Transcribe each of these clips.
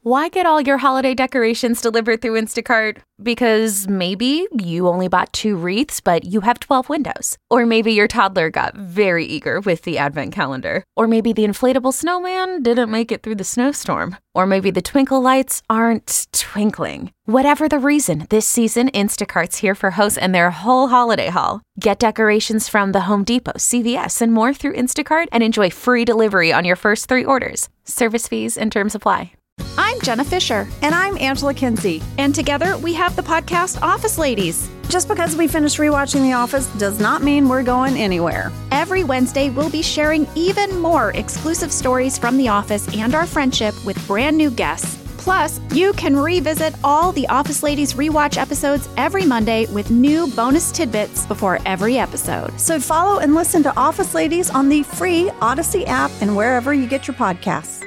Why get all your holiday decorations delivered through Instacart? Because maybe you only bought 2 wreaths, but you have 12 windows. Or maybe your toddler got very eager with the advent calendar. Or maybe the inflatable snowman didn't make it through the snowstorm. Or maybe the twinkle lights aren't twinkling. Whatever the reason, this season, Instacart's here for hosts and their whole holiday haul. Get decorations from the Home Depot, CVS, and more through Instacart and enjoy free delivery on your first 3 orders. Service fees and terms apply. I'm Jenna Fisher. And I'm Angela Kinsey. And together we have the podcast Office Ladies. Just because we finished rewatching The Office does not mean we're going anywhere. Every Wednesday, we'll be sharing even more exclusive stories from The Office and our friendship with brand new guests. Plus, you can revisit all the Office Ladies rewatch episodes every Monday with new bonus tidbits before every episode. So follow and listen to Office Ladies on the free Odyssey app and wherever you get your podcasts.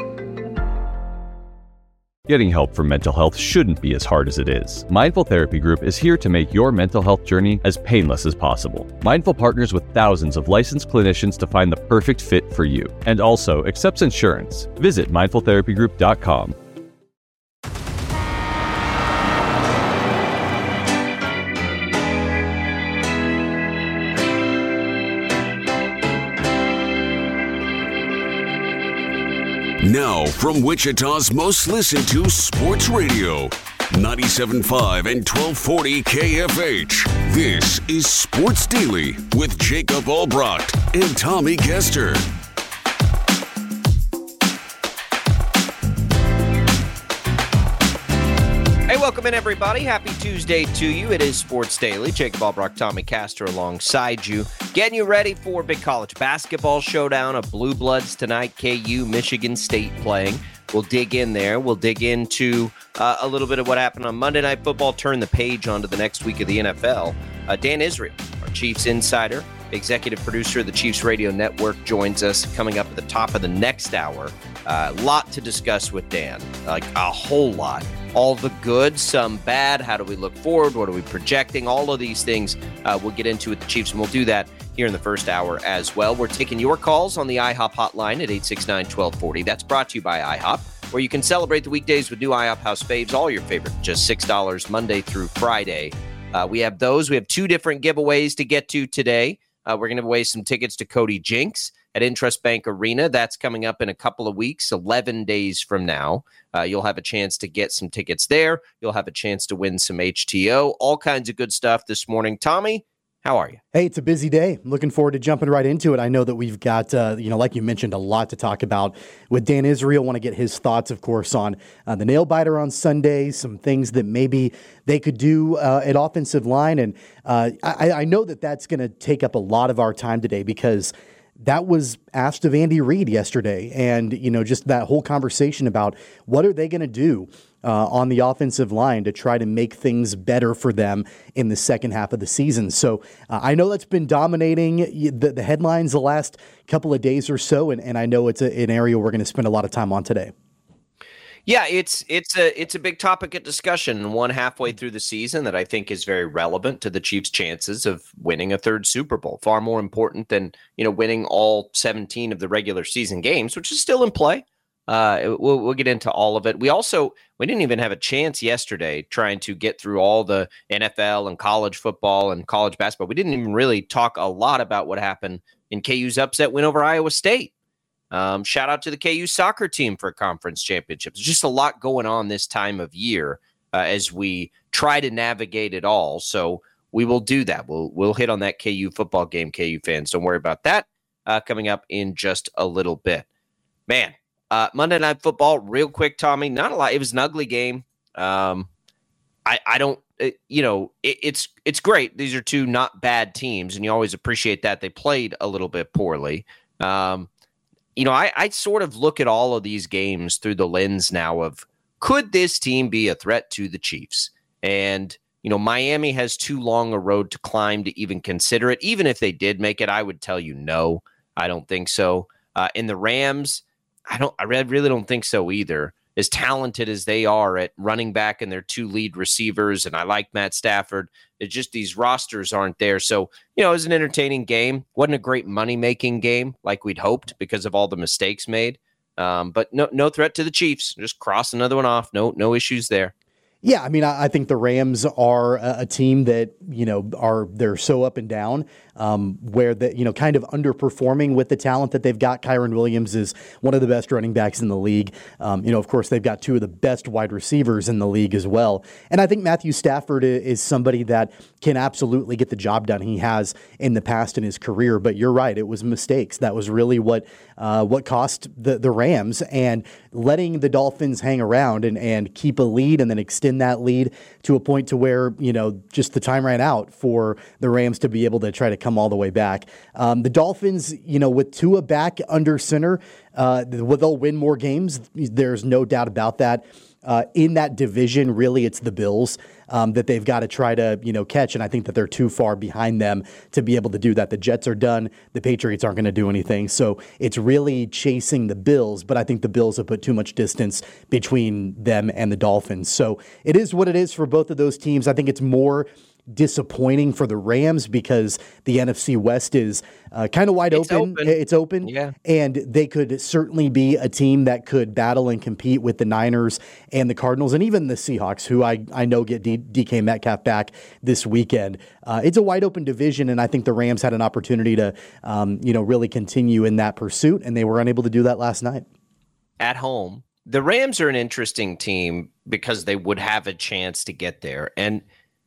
Getting help for mental health shouldn't be as hard as it is. Mindful Therapy Group is here to make your mental health journey as painless as possible. Mindful partners with thousands of licensed clinicians to find the perfect fit for you, and also accepts insurance. Visit mindfultherapygroup.com. Now, from Wichita's most listened to sports radio, 97.5 and 1240 KFH. This is Sports Daily with Jacob Albrecht and Tommy Kester. Hey, welcome in, everybody. Happy Tuesday to you. It is Sports Daily. Jacob Albrecht, Tommy Castor alongside you. Getting you ready for big college basketball showdown of Blue Bloods tonight. KU, Michigan State playing. We'll dig in there. We'll dig into a little bit of what happened on Monday Night Football. Turn the page onto the next week of the NFL. Dan Israel, our Chiefs insider, executive producer of the Chiefs Radio Network, joins us coming up at the top of the next hour. A lot to discuss with Dan, like a whole lot. All the good, some bad. How do we look forward? What are we projecting? All of these things we'll get into with the Chiefs, and we'll do that here in the first hour as well. We're taking your calls on the IHOP hotline at 869-1240. That's brought to you by IHOP, where you can celebrate the weekdays with new IHOP House Faves, all your favorite, just $6 Monday through Friday. We have those. We have 2 different giveaways to get to today. We're going to give away some tickets to Cody Jinks at Intrust Bank Arena. That's coming up in a couple of weeks, 11 days from now. You'll have a chance to get some tickets there. You'll have a chance to win some HTO, all kinds of good stuff this morning. Tommy, how are you? Hey, it's a busy day. I'm looking forward to jumping right into it. I know that we've got, like you mentioned, a lot to talk about with Dan Israel. Want to get his thoughts, of course, on the nail biter on Sunday, some things that maybe they could do at offensive line. And I know that that's going to take up a lot of our time today because that was asked of Andy Reid yesterday. And, just that whole conversation about what are they going to do on the offensive line to try to make things better for them in the second half of the season. So I know that's been dominating the headlines the last couple of days or so. And I know it's an area we're going to spend a lot of time on today. Yeah, it's a big topic of discussion, and one halfway through the season that I think is very relevant to the Chiefs' chances of winning a 3rd Super Bowl. Far more important than winning all 17 of the regular season games, which is still in play. We'll get into all of it. We didn't even have a chance yesterday trying to get through all the NFL and college football and college basketball. We didn't even really talk a lot about what happened in KU's upset win over Iowa State. Shout out to the KU soccer team for a conference championship. There's just a lot going on this time of year as we try to navigate it all. So we will do that. We'll hit on that KU football game, KU fans. Don't worry about that coming up in just a little bit. Man, Monday Night Football, real quick, Tommy, not a lot. It was an ugly game. It's great. These are 2 not bad teams, and you always appreciate that. They played a little bit poorly. I sort of look at all of these games through the lens now of, could this team be a threat to the Chiefs? And, Miami has too long a road to climb to even consider it. Even if they did make it, I would tell you, no, I don't think so. In the Rams, I really don't think so either. As talented as they are at running back and their 2 lead receivers, and I like Matt Stafford, it's just these rosters aren't there. So, it was an entertaining game. Wasn't a great money-making game like we'd hoped because of all the mistakes made. But no threat to the Chiefs. Just cross another one off. No issues there. Yeah, I mean, I think the Rams are a team that, they're so up and down, where kind of underperforming with the talent that they've got. Kyren Williams is one of the best running backs in the league. Of course, they've got two of the best wide receivers in the league as well. And I think Matthew Stafford is somebody that can absolutely get the job done. He has in the past in his career. But you're right, it was mistakes. That was really what cost the Rams, and letting the Dolphins hang around and keep a lead and then extend that lead to a point to where, just the time ran out for the Rams to be able to try to come all the way back. The Dolphins, with Tua back under center, they'll win more games. There's no doubt about that. In that division, really, it's the Bills that they've got to try to, catch. And I think that they're too far behind them to be able to do that. The Jets are done. The Patriots aren't going to do anything. So it's really chasing the Bills. But I think the Bills have put too much distance between them and the Dolphins. So it is what it is for both of those teams. I think it's more disappointing for the Rams because the NFC West is kind of wide open. It's open. Yeah. And they could certainly be a team that could battle and compete with the Niners and the Cardinals and even the Seahawks, who I know get DK Metcalf back this weekend. It's a wide open division, and I think the Rams had an opportunity to really continue in that pursuit, and they were unable to do that last night. At home, the Rams are an interesting team because they would have a chance to get there. And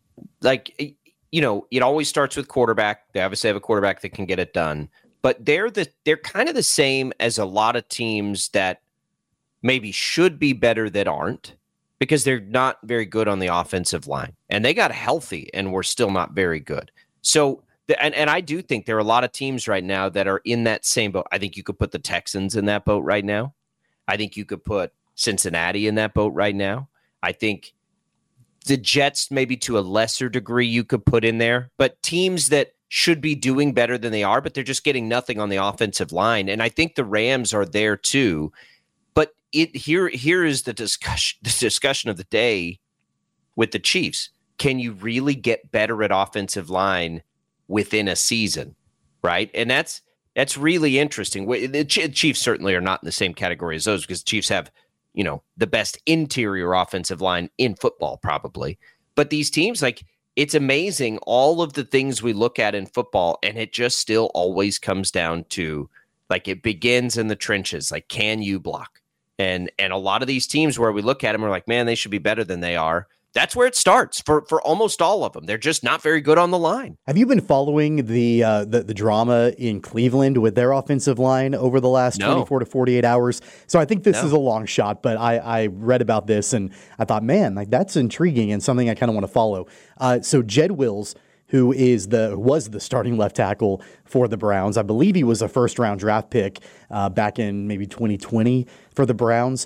it always starts with quarterback. They obviously have a quarterback that can get it done, but they're kind of the same as a lot of teams that maybe should be better that aren't, because they're not very good on the offensive line, and they got healthy and we're still not very good. So, and I do think there are a lot of teams right now that are in that same boat. I think you could put the Texans in that boat right now. I think you could put Cincinnati in that boat right now. I think the Jets, maybe to a lesser degree, you could put in there, but teams that should be doing better than they are, but they're just getting nothing on the offensive line. And I think the Rams are there too. But here is the discussion of the day with the Chiefs. Can you really get better at offensive line within a season? Right. And that's really interesting. The Chiefs certainly are not in the same category as those, because the Chiefs have the best interior offensive line in football, probably. But these teams, it's amazing all of the things we look at in football, and it just still always comes down to, it begins in the trenches. Can you block? And a lot of these teams where we look at them, we're like, man, they should be better than they are. That's where it starts for almost all of them. They're just not very good on the line. Have you been following the drama in Cleveland with their offensive line over the last 24 to 48 hours? So I think this is a long shot, but I read about this and I thought, man, that's intriguing and something I kind of want to follow. So Jed Wills, who was the starting left tackle for the Browns, I believe he was a first-round draft pick back in maybe 2020 for the Browns.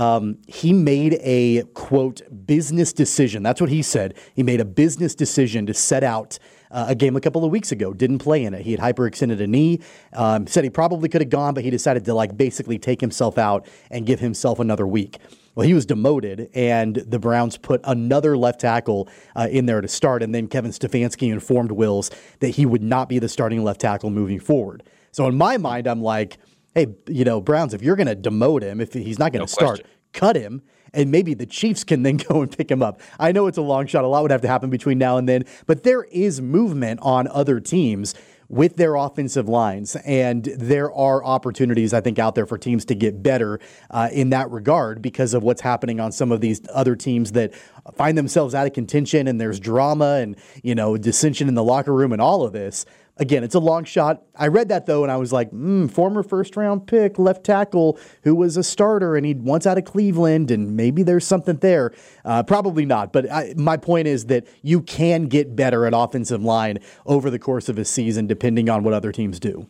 He made a, quote, business decision. That's what he said. He made a business decision to set out a game a couple of weeks ago. Didn't play in it. He had hyperextended a knee. Said he probably could have gone, but he decided to basically take himself out and give himself another week. Well, he was demoted, and the Browns put another left tackle in there to start, and then Kevin Stefanski informed Wills that he would not be the starting left tackle moving forward. So in my mind, I'm like, hey, Browns, if you're going to demote him, if he's not going to start, cut him, and maybe the Chiefs can then go and pick him up. I know it's a long shot. A lot would have to happen between now and then, but there is movement on other teams with their offensive lines, and there are opportunities, I think, out there for teams to get better in that regard because of what's happening on some of these other teams that find themselves out of contention, and there's drama and, dissension in the locker room and all of this. Again, it's a long shot. I read that, though, and I was like, former first-round pick, left tackle, who was a starter, and he once out of Cleveland, and maybe there's something there. Probably not, but my point is that you can get better at offensive line over the course of a season, depending on what other teams do.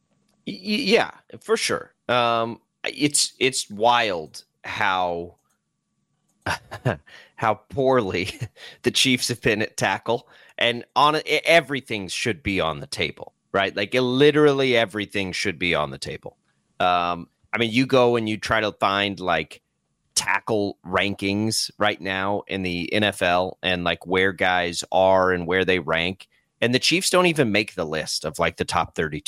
Yeah, for sure. It's wild how poorly the Chiefs have been at tackle. And everything should be on the table, right? Literally everything should be on the table. You go and you try to find tackle rankings right now in the NFL and where guys are and where they rank. And the Chiefs don't even make the list of the top 32.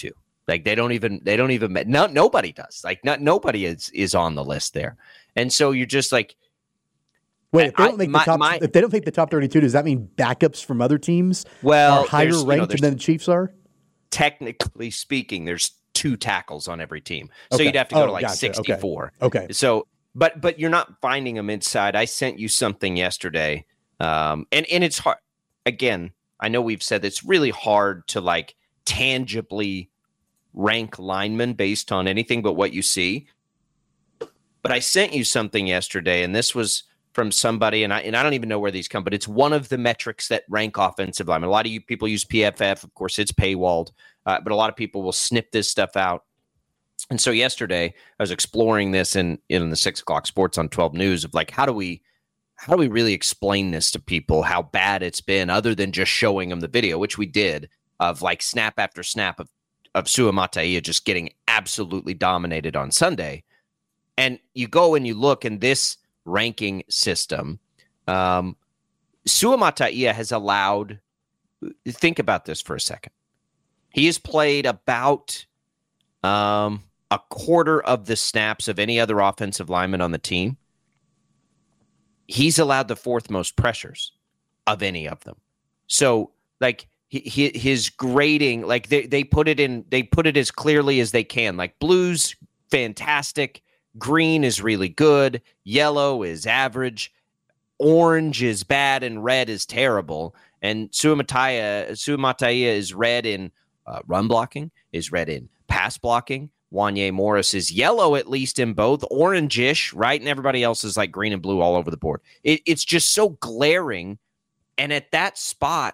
Like they don't even nobody does. Like nobody is on the list there. And so you're just like, wait, if they don't if they don't make the top 32, does that mean backups from other teams are higher ranked than the Chiefs are? Technically speaking, there's 2 tackles on every team. So you'd have to go to like gotcha. 64. Okay. So, but you're not finding them inside. I sent you something yesterday. And it's hard. Again, I know we've said it's really hard to like tangibly rank linemen based on anything but what you see. But I sent you something yesterday, and this was from somebody, and I don't even know where these come, but it's one of the metrics that rank offensive linemen. A lot of you people use PFF. Of course, it's paywalled, but a lot of people will snip this stuff out. And so yesterday, I was exploring this in the 6 o'clock sports on 12 News of like, how do we really explain this to people, how bad it's been, other than just showing them the video, which we did, of like snap after snap of Sua Mataia just getting absolutely dominated on Sunday. And you go and you look in this ranking system, Sua Mataia has allowed, think about this for a second. He has played about a quarter of the snaps of any other offensive lineman on the team. He's allowed the 4th most pressures of any of them. So like his grading, like they put it as clearly as they can. Like blue's fantastic. Green is really good. Yellow is average. Orange is bad, and red is terrible. And Sua Mataia is red in run blocking, is red in pass blocking. Wanya Morris is yellow, at least in both. Orange-ish, right? And everybody else is like green and blue all over the board. It's just so glaring. And at that spot,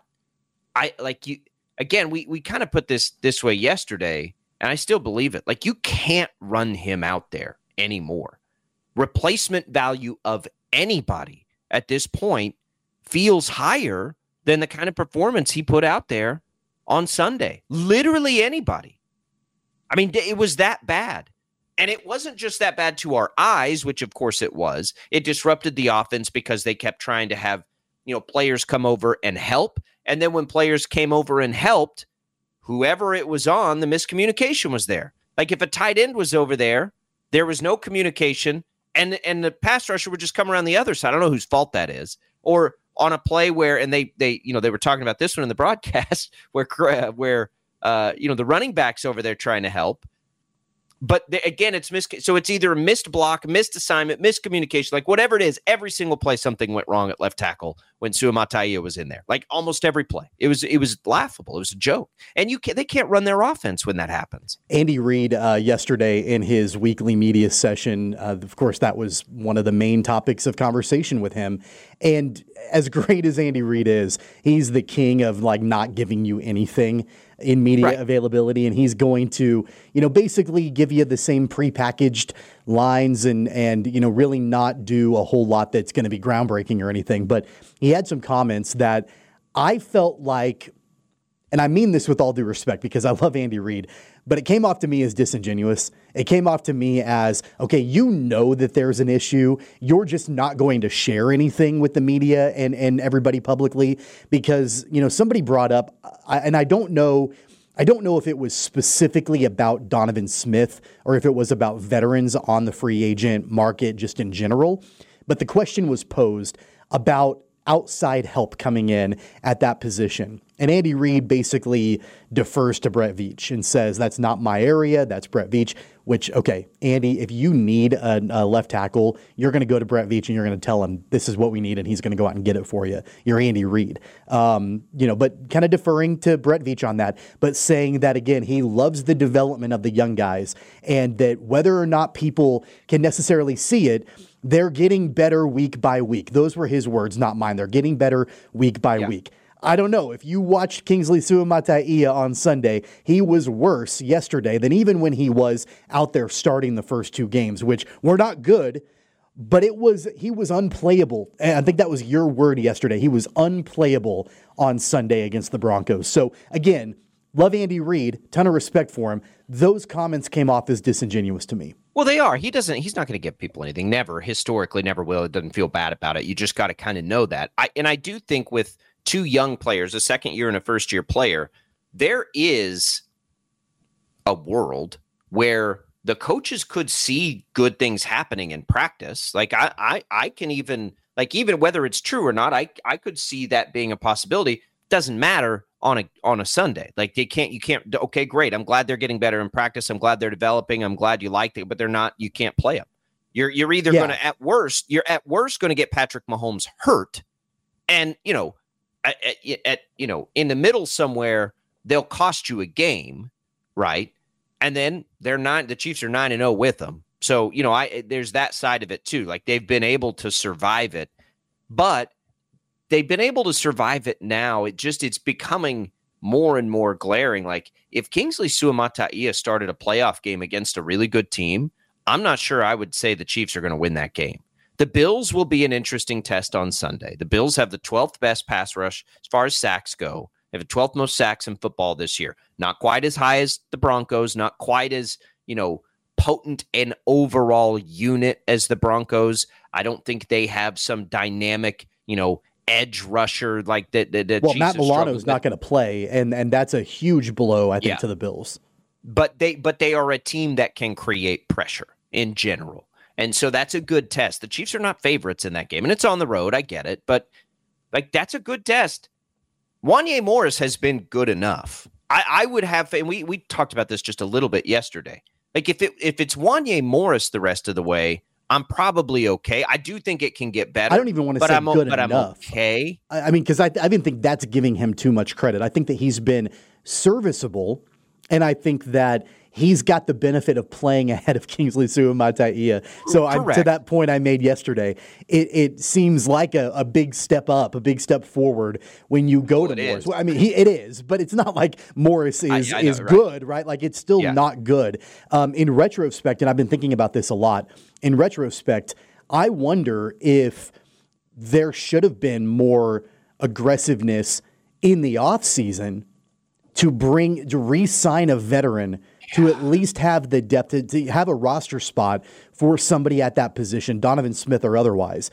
we kind of put this way yesterday, and I still believe it. Like, you can't run him out there anymore. Replacement value of anybody at this point feels higher than the kind of performance he put out there on Sunday. Literally anybody. I mean, it was that bad. And it wasn't just that bad to our eyes, which of course it was. It disrupted the offense because they kept trying to have, players come over and help. And then when players came over and helped, whoever it was on, the miscommunication was there. Like if a tight end was over there, there was no communication, and the pass rusher would just come around the other side. I don't know whose fault that is. Or on a play where, and they were talking about this one in the broadcast, where the running back's over there trying to help. But again, so it's either a missed block, missed assignment, miscommunication, like whatever it is. Every single play, something went wrong at left tackle when Sua Mataia was in there. Like almost every play, it was laughable. It was a joke, and they can't run their offense when that happens. Andy Reid yesterday in his weekly media session, of course, that was one of the main topics of conversation with him. And as great as Andy Reid is, he's the king of like not giving you anything in media availability, and he's going to, basically give you the same prepackaged lines and really not do a whole lot that's going to be groundbreaking or anything. But he had some comments that I felt like, and I mean this with all due respect because I love Andy Reid, but it came off to me as disingenuous. It came off to me as, okay, that there's an issue. You're just not going to share anything with the media and everybody publicly because, somebody brought up, and I don't know if it was specifically about Donovan Smith or if it was about veterans on the free agent market just in general, but the question was posed about outside help coming in at that position. And Andy Reid basically defers to Brett Veach and says, that's not my area, that's Brett Veach, which, okay, Andy, if you need a left tackle, you're going to go to Brett Veach and you're going to tell him this is what we need and he's going to go out and get it for you. You're Andy Reid. But kind of deferring to Brett Veach on that, but saying that, again, he loves the development of the young guys and that whether or not people can necessarily see it, they're getting better week by week. Those were his words, not mine. They're getting better week by week. I don't know. If you watched Kingsley Sua Mataia on Sunday, he was worse yesterday than even when he was out there starting the first 2 games, which were not good, but he was unplayable. And I think that was your word yesterday. He was unplayable on Sunday against the Broncos. So again, love Andy Reid, ton of respect for him. Those comments came off as disingenuous to me. Well, they are. He's not going to give people anything. Never. Historically, never will. It doesn't feel bad about it. You just got to kind of know that. I do think with 2 young players, a second year and a first year player, there is a world where the coaches could see good things happening in practice. Like I can even whether it's true or not, I could see that being a possibility. Doesn't matter on a Sunday. Like you can't. Okay, great. I'm glad they're getting better in practice. I'm glad they're developing. I'm glad you liked it, but they're not. You can't play them. You're either going to at worst going to get Patrick Mahomes hurt, and in the middle somewhere they'll cost you a game, right? And then the Chiefs are 9-0 with them. So, there's that side of it too. Like they've been able to survive it, but they've been able to survive it now. It's becoming more and more glaring. Like if Kingsley Suamataia started a playoff game against a really good team, I'm not sure I would say the Chiefs are going to win that game. The Bills will be an interesting test on Sunday. The Bills have the 12th best pass rush as far as sacks go. They have the 12th most sacks in football this year. Not quite as high as the Broncos, not quite as, potent an overall unit as the Broncos. I don't think they have some dynamic, edge rusher like that. Well, Matt Milano's not going to play, and that's a huge blow, I think, to the Bills. But they are a team that can create pressure in general. And so that's a good test. The Chiefs are not favorites in that game, and it's on the road. I get it, but that's a good test. Wanya Morris has been good enough. I would have, and we talked about this just a little bit yesterday. Like if it's Wanya Morris the rest of the way, I'm probably okay. I do think it can get better. I don't even want to say good enough. I'm okay. I mean, because I even think that's giving him too much credit. I think that he's been serviceable, and I think that he's got the benefit of playing ahead of Kingsley Suamataia. So to that point I made yesterday, it seems like a big step up, a big step forward when you go to Morris. Well, I mean, it is, but it's not like Morris is good, right? Like it's still not good. In retrospect, and I've been thinking about this a lot, in retrospect, I wonder if there should have been more aggressiveness in the offseason to re-sign a veteran to at least have the depth, to have a roster spot for somebody at that position, Donovan Smith or otherwise,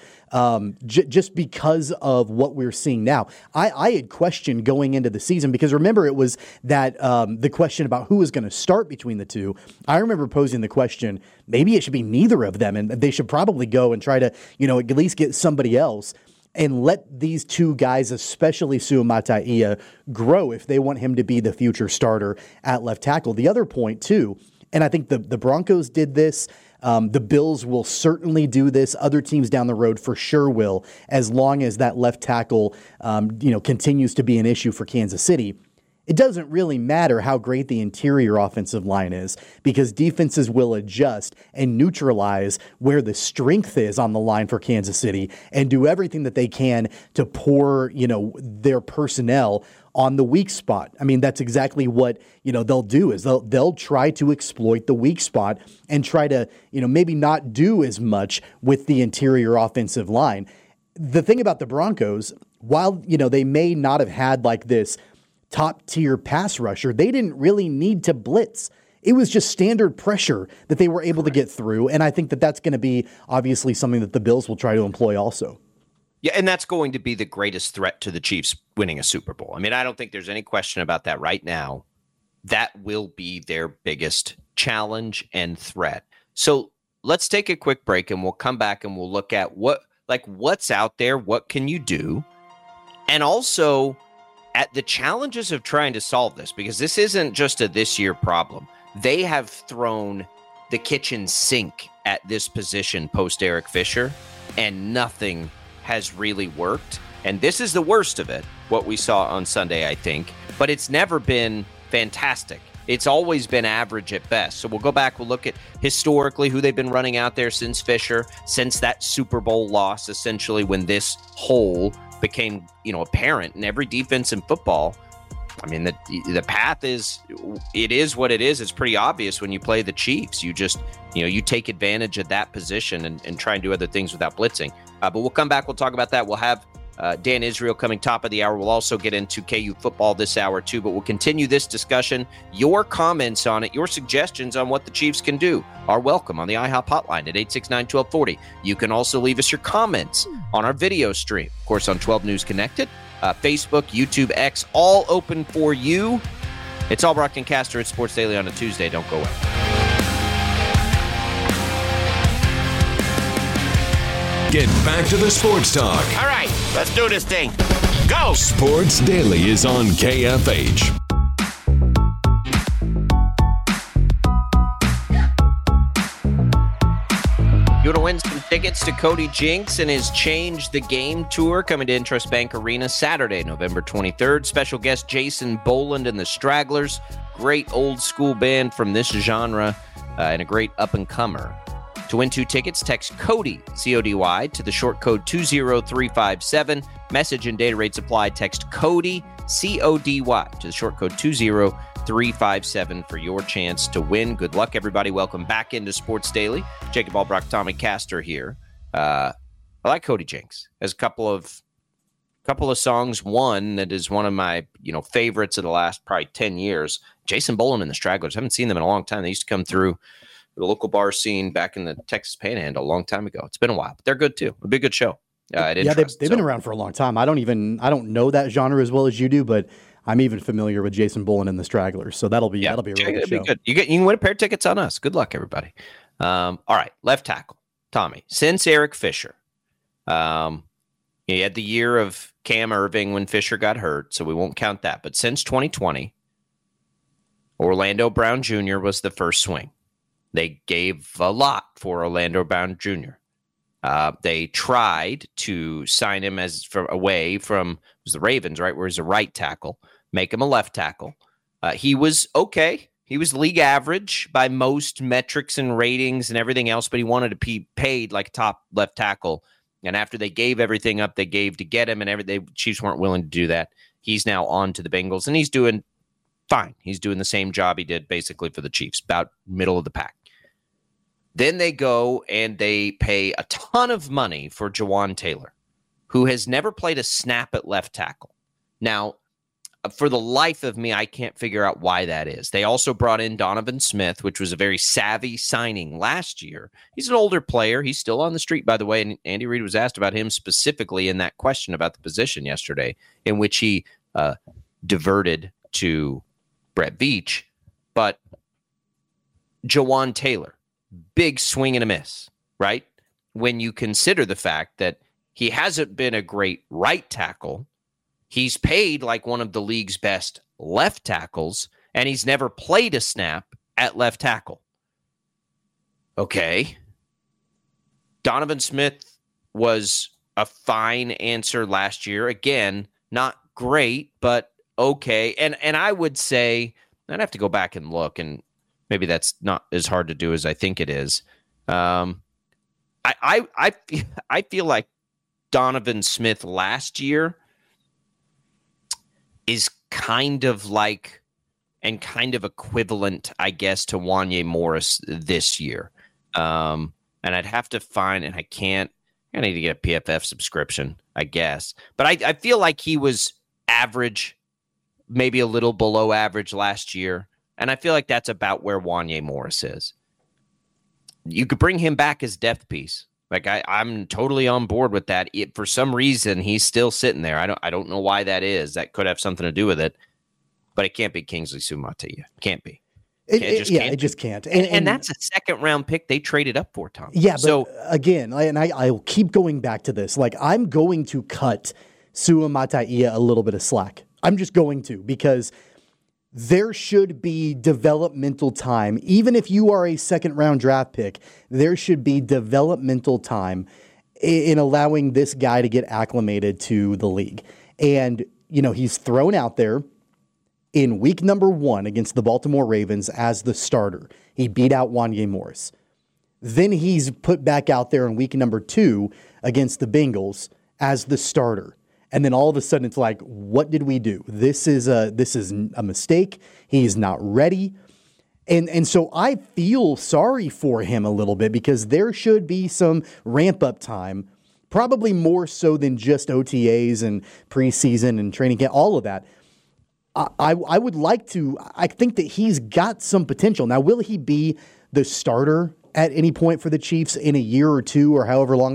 just because of what we're seeing now. I had questioned going into the season, because remember it was that the question about who was going to start between the two. I remember posing the question, maybe it should be neither of them, and they should probably go and try to, at least get somebody else and let these two guys, especially Suamataia, grow if they want him to be the future starter at left tackle. The other point, too, and I think the Broncos did this, the Bills will certainly do this, other teams down the road for sure will, as long as that left tackle continues to be an issue for Kansas City. It doesn't really matter how great the interior offensive line is, because defenses will adjust and neutralize where the strength is on the line for Kansas City and do everything that they can to pour, their personnel on the weak spot. I mean, that's exactly what, they'll do, is they'll try to exploit the weak spot and try to, maybe not do as much with the interior offensive line. The thing about the Broncos, while, they may not have had like this top-tier pass rusher, they didn't really need to blitz. It was just standard pressure that they were able to get through, and I think that that's going to be obviously something that the Bills will try to employ also. Yeah, and that's going to be the greatest threat to the Chiefs winning a Super Bowl. I mean, I don't think there's any question about that right now. That will be their biggest challenge and threat. So let's take a quick break, and we'll come back and we'll look at what's out there, what can you do, and also at the challenges of trying to solve this, because this isn't just a this year problem. They have thrown the kitchen sink at this position post Eric Fisher, and nothing has really worked. And this is the worst of it, what we saw on Sunday, I think. But it's never been fantastic. It's always been average at best. So we'll go back, we'll look at historically who they've been running out there since Fisher, since that Super Bowl loss, essentially when this hole became, apparent in every defense in football. I mean, the path is what it is. It's pretty obvious when you play the Chiefs. You just, you take advantage of that position and try and do other things without blitzing. But we'll come back. We'll talk about that. We'll have Dan Israel coming top of the hour. We'll also get into KU football this hour too, but we'll continue this discussion. Your comments on it, your suggestions on what the Chiefs can do are welcome on the IHOP hotline at 869-1240. You can also leave us your comments on our video stream, of course, on 12 News Connected, Facebook, YouTube, X, all open for you. It's all Brockton Caster at Sports Daily on a Tuesday. Don't go away. Get back to the sports talk. All right, let's do this thing. Go! Sports Daily is on KFH. You want to win some tickets to Cody Jinks and his Change the Game tour coming to Intrust Bank Arena Saturday, November 23rd. Special guest Jason Boland and the Stragglers. Great old school band from this genre and a great up-and-comer. To win 2 tickets, text CODY, C-O-D-Y, to the short code 20357. Message and data rates apply. Text CODY, C-O-D-Y, to the short code 20357 for your chance to win. Good luck, everybody. Welcome back into Sports Daily. Jacob Albrock, Tommy Castor here. I like Cody Jinks. Has a couple of songs. One that is one of my favorites of the last probably 10 years. Jason Boland and the Stragglers. I haven't seen them in a long time. They used to come through the local bar scene back in the Texas Panhandle a long time ago. It's been a while, but they're good too. It'd be a good show. They've been around for a long time. I don't know that genre as well as you do, but I'm even familiar with Jason Boland and the Stragglers. So that'll be a really good show. Good. You can win a pair of tickets on us. Good luck, everybody. All right, left tackle, Tommy. Since Eric Fisher, he had the year of Cam Irving when Fisher got hurt, so we won't count that. But since 2020, Orlando Brown Jr. was the first swing. They gave a lot for Orlando Brown Jr. They tried to sign him away from the Ravens, right, where he's a right tackle, make him a left tackle. He was okay. He was league average by most metrics and ratings and everything else, but he wanted to be paid like a top left tackle. And after they gave everything up they gave to get him, and the Chiefs weren't willing to do that, he's now on to the Bengals, and he's doing fine. He's doing the same job he did basically for the Chiefs, about middle of the pack. Then they go and they pay a ton of money for Jawan Taylor, who has never played a snap at left tackle. Now, for the life of me, I can't figure out why that is. They also brought in Donovan Smith, which was a very savvy signing last year. He's an older player. He's still on the street, by the way, and Andy Reid was asked about him specifically in that question about the position yesterday, in which he diverted to Brett Veach. But Jawan Taylor, big swing and a miss, right? When you consider the fact that he hasn't been a great right tackle, he's paid like one of the league's best left tackles, and he's never played a snap at left tackle. Okay. Donovan Smith was a fine answer last year. Again, not great, but okay. And I would say, I'd have to go back and look, and maybe that's not as hard to do as I think it is. I feel like Donovan Smith last year is kind of like and kind of equivalent, I guess, to Wanya Morris this year. And I'd have to find, and I need to get a PFF subscription, I guess. But I feel like he was average, maybe a little below average last year. And I feel like that's about where Wanya Morris is. You could bring him back as depth piece. Like I'm totally on board with that. For some reason, he's still sitting there. I don't know why that is. That could have something to do with it. But it can't be Kingsley Suamataia. Can't be. It just can't. And that's a second-round pick they traded up for, Tom. Yeah, but again, and I'll keep going back to this. Like, I'm going to cut Suamataia a little bit of slack. I'm just going to, because there should be developmental time. Even if you are a second-round draft pick, there should be developmental time in allowing this guy to get acclimated to the league. And, he's thrown out there in week number 1 against the Baltimore Ravens as the starter. He beat out Wanya Morris. Then he's put back out there in week number 2 against the Bengals as the starter. And then all of a sudden it's like, what did we do? This is a mistake. He's not ready. And so I feel sorry for him a little bit, because there should be some ramp up time, probably more so than just OTAs and preseason and training camp, all of that. I would like to, I think that he's got some potential. Now, will he be the starter at any point for the Chiefs in a year or two or however long?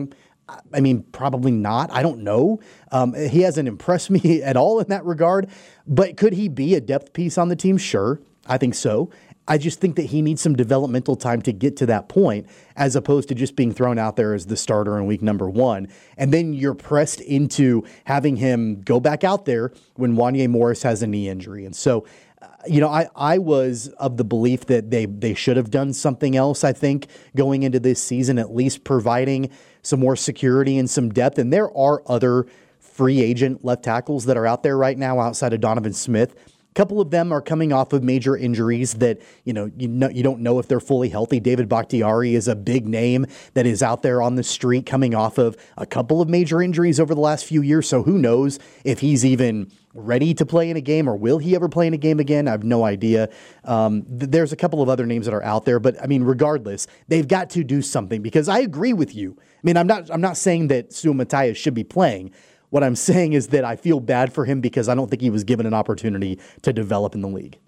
I mean, probably not. I don't know. He hasn't impressed me at all in that regard. But could he be a depth piece on the team? Sure, I think so. I just think that he needs some developmental time to get to that point, as opposed to just being thrown out there as the starter in week number 1. And then you're pressed into having him go back out there when Wanya Morris has a knee injury. And so, I was of the belief that they should have done something else, I think, going into this season, at least providing some more security and some depth. And there are other free agent left tackles that are out there right now outside of Donovan Smith. A couple of them are coming off of major injuries that, you don't know if they're fully healthy. David Bakhtiari is a big name that is out there on the street coming off of a couple of major injuries over the last few years. So who knows if he's even ready to play in a game, or will he ever play in a game again? I have no idea. There's a couple of other names that are out there, but I mean, regardless, they've got to do something, because I agree with you. I mean, I'm not saying that Sua Matthias should be playing. What I'm saying is that I feel bad for him because I don't think he was given an opportunity to develop in the league.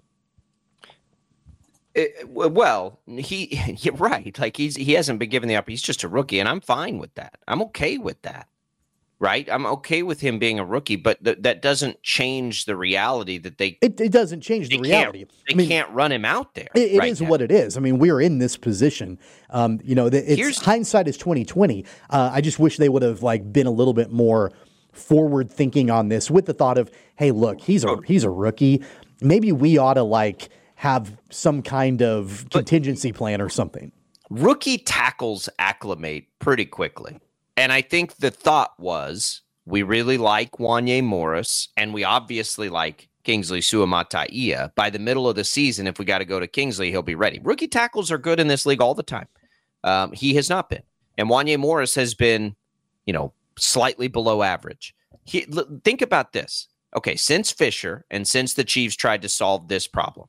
You're right. Like he hasn't been given the opportunity. He's just a rookie, and I'm fine with that. I'm okay with that. Right? I'm okay with him being a rookie, but that doesn't change the reality that It doesn't change the reality. They can't run him out there. It is what it is. I mean, we're in this position. Hindsight is 20/20. I just wish they would have been a little bit more forward thinking on this, with the thought of, hey, look, he's a rookie. Maybe we ought to have some kind of contingency plan or something. Rookie tackles acclimate pretty quickly. And I think the thought was, we really like Wanya Morris, and we obviously like Kingsley Suamataia. By the middle of the season, if we got to go to Kingsley, he'll be ready. Rookie tackles are good in this league all the time. He has not been. And Wanya Morris has been, slightly below average. Think about this. Okay, since Fisher and since the Chiefs tried to solve this problem,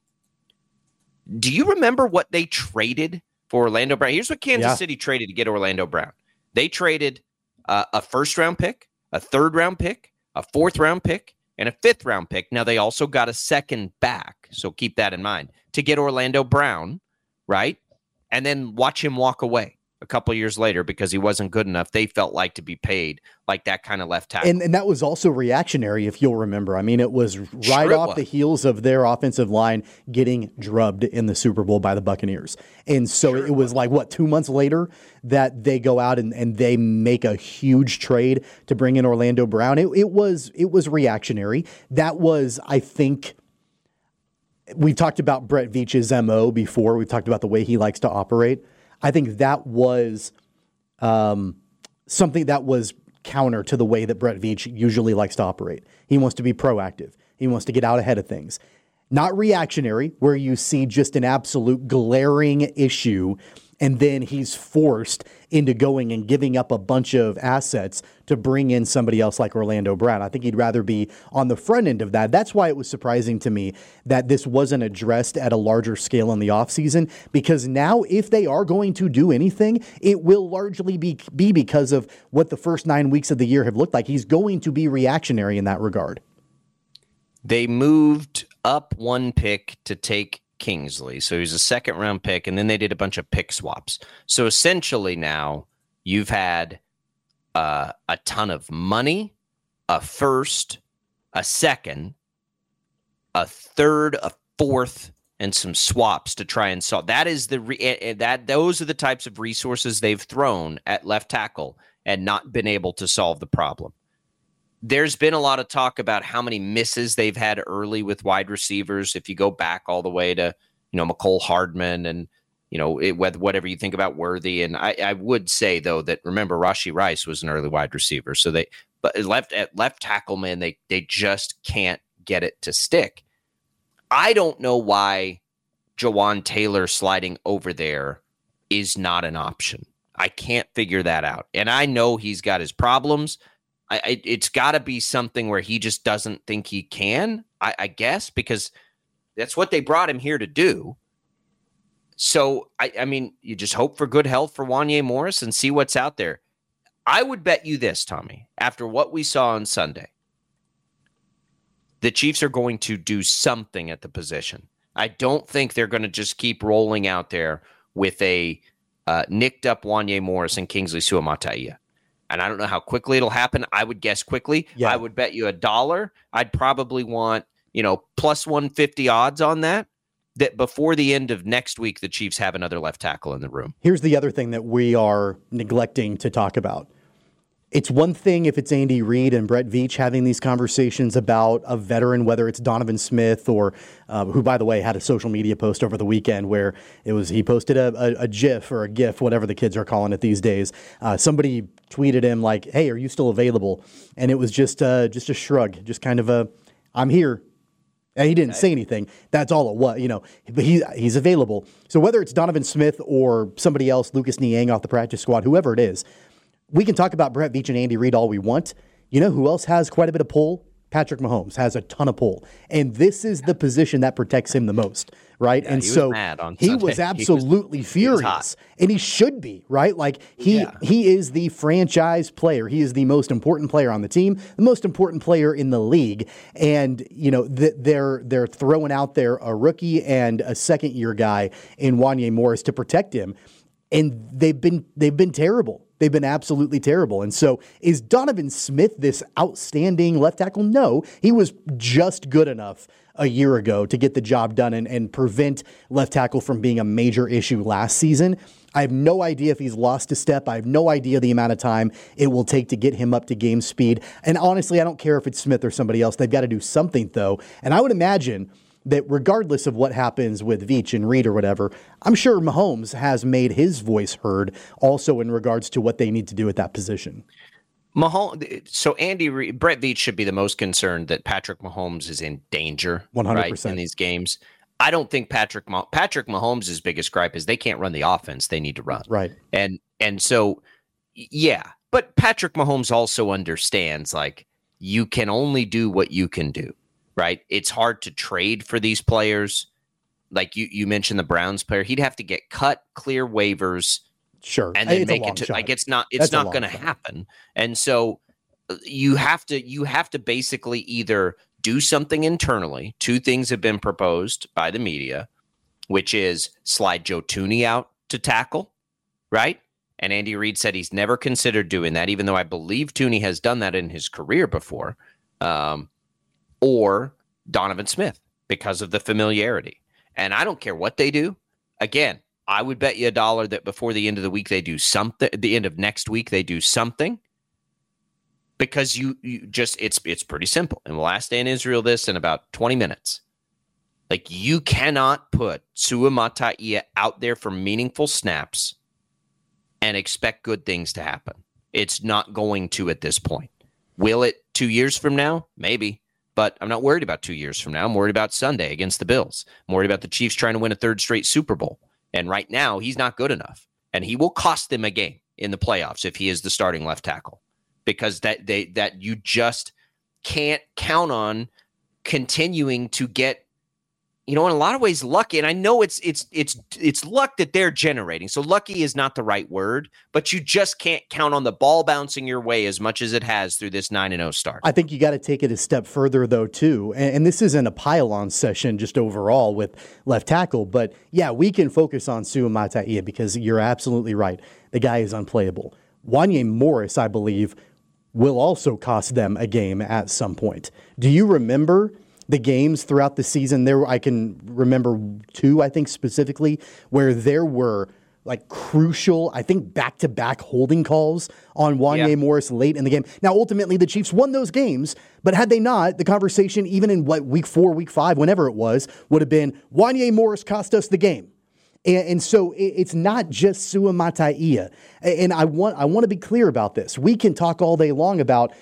do you remember what they traded for Orlando Brown? Here's what Kansas City traded to get Orlando Brown. They traded a first-round pick, a third-round pick, a fourth-round pick, and a fifth-round pick. Now, they also got a second back, so keep that in mind, to get Orlando Brown, right? And then watch him walk away a couple of years later because he wasn't good enough. They felt like to be paid like that kind of left tackle. And that was also reactionary, if you'll remember. I mean, it was off the heels of their offensive line getting drubbed in the Super Bowl by the Buccaneers. And so it was 2 months later that they go out and they make a huge trade to bring in Orlando Brown. It was reactionary. That was, I think, we've talked about Brett Veach's MO before. We've talked about the way he likes to operate. I think that was something that was counter to the way that Brett Veach usually likes to operate. He wants to be proactive. He wants to get out ahead of things. Not reactionary, where you see just an absolute glaring issue and then he's forced into going and giving up a bunch of assets to bring in somebody else like Orlando Brown. I think he'd rather be on the front end of that. That's why it was surprising to me that this wasn't addressed at a larger scale in the offseason, because now if they are going to do anything, it will largely be because of what the first 9 weeks of the year have looked like. He's going to be reactionary in that regard. They moved up one pick to take Kingsley. So he's a second round pick, and then they did a bunch of pick swaps. So essentially now you've had a ton of money, a first, a second, a third, a fourth, and some swaps to try and solve. That is those are the types of resources they've thrown at left tackle and not been able to solve the problem. There's been a lot of talk about how many misses they've had early with wide receivers. If you go back all the way to, McCole Hardman and, whatever you think about Worthy. And I would say, though, that remember Rashee Rice was an early wide receiver. So but at left tackle, man, they just can't get it to stick. I don't know why Jawan Taylor sliding over there is not an option. I can't figure that out. And I know he's got his problems. It's got to be something where he just doesn't think he can, I guess, because that's what they brought him here to do. So, I mean, you just hope for good health for Wanya Morris and see what's out there. I would bet you this, Tommy, after what we saw on Sunday, the Chiefs are going to do something at the position. I don't think they're going to just keep rolling out there with a nicked up Wanya Morris and Kingsley Suamataia. and I don't know how quickly it'll happen. I would guess quickly. Yeah. I would bet you $1. I'd probably want, plus 150 odds on that before the end of next week, the Chiefs have another left tackle in the room. Here's the other thing that we are neglecting to talk about. It's one thing if it's Andy Reid and Brett Veach having these conversations about a veteran, whether it's Donovan Smith or who, by the way, had a social media post over the weekend where he posted a GIF or a GIF, whatever the kids are calling it these days. Somebody tweeted him like, "Hey, are you still available?" And it was just a shrug, just kind of a, "I'm here." And he didn't say anything. That's all it was, but he's available. So whether it's Donovan Smith or somebody else, Lucas Niang off the practice squad, whoever it is, we can talk about Brett Veach and Andy Reid all we want. You know who else has quite a bit of pull? Patrick Mahomes has a ton of pull. And this is the position that protects him the most, right? Yeah, and he so was mad on he Sunday. was absolutely furious. And he should be, right? Like he is the franchise player. He is the most important player on the team, the most important player in the league. And, they're throwing out there a rookie and a second-year guy in Wanya Morris to protect him. And they've been terrible. They've been absolutely terrible. And so is Donovan Smith this outstanding left tackle? No, he was just good enough a year ago to get the job done and prevent left tackle from being a major issue last season. I have no idea if he's lost a step. I have no idea the amount of time it will take to get him up to game speed. And honestly, I don't care if it's Smith or somebody else. They've got to do something, though. And I would imagine that regardless of what happens with Veach and Reid or whatever, I'm sure Mahomes has made his voice heard also in regards to what they need to do at that position. So Brett Veach should be the most concerned that Patrick Mahomes is in danger 100%. Right, in these games. I don't think Patrick Mahomes' biggest gripe is they can't run the offense they need to run. Right. And so, yeah. But Patrick Mahomes also understands, like, you can only do what you can do. Right. It's hard to trade for these players. Like you mentioned the Browns player, he'd have to get cut, clear waivers. Sure. And then make it to, like, it's not going to happen. And so you have to basically either do something internally. Two things have been proposed by the media, which is slide Joe Thuney out to tackle. Right. And Andy Reid said he's never considered doing that, even though I believe Thuney has done that in his career before. Or Donovan Smith because of the familiarity. And I don't care what they do. Again, I would bet you $1 that before the end of the week, they do something. The end of next week, they do something. Because you just, it's pretty simple. And we'll ask Dan Israel this in about 20 minutes. Like, you cannot put Sua Mataia out there for meaningful snaps and expect good things to happen. It's not going to at this point. Will it 2 years from now? Maybe. But I'm not worried about 2 years from now. I'm worried about Sunday against the Bills. I'm worried about the Chiefs trying to win a third straight Super Bowl. And right now, he's not good enough. And he will cost them a game in the playoffs if he is the starting left tackle. Because that you just can't count on continuing to get, in a lot of ways, lucky. And I know it's luck that they're generating. So lucky is not the right word, but you just can't count on the ball bouncing your way as much as it has through this 9-0 start. I think you got to take it a step further, though, too. And this isn't a pile-on session just overall with left tackle. But, yeah, we can focus on Sua Mataia because you're absolutely right. The guy is unplayable. Wanya Morris, I believe, will also cost them a game at some point. Do you remember the games throughout the season? I can remember two, I think, specifically, where there were like crucial, I think, back-to-back holding calls on Wanya Morris late in the game. Now, ultimately, the Chiefs won those games, but had they not, the conversation, even in week 4, week 5, whenever it was, would have been, Wanya Morris cost us the game. And so it's not just Sua Mataia. And I want to be clear about this. We can talk all day long about,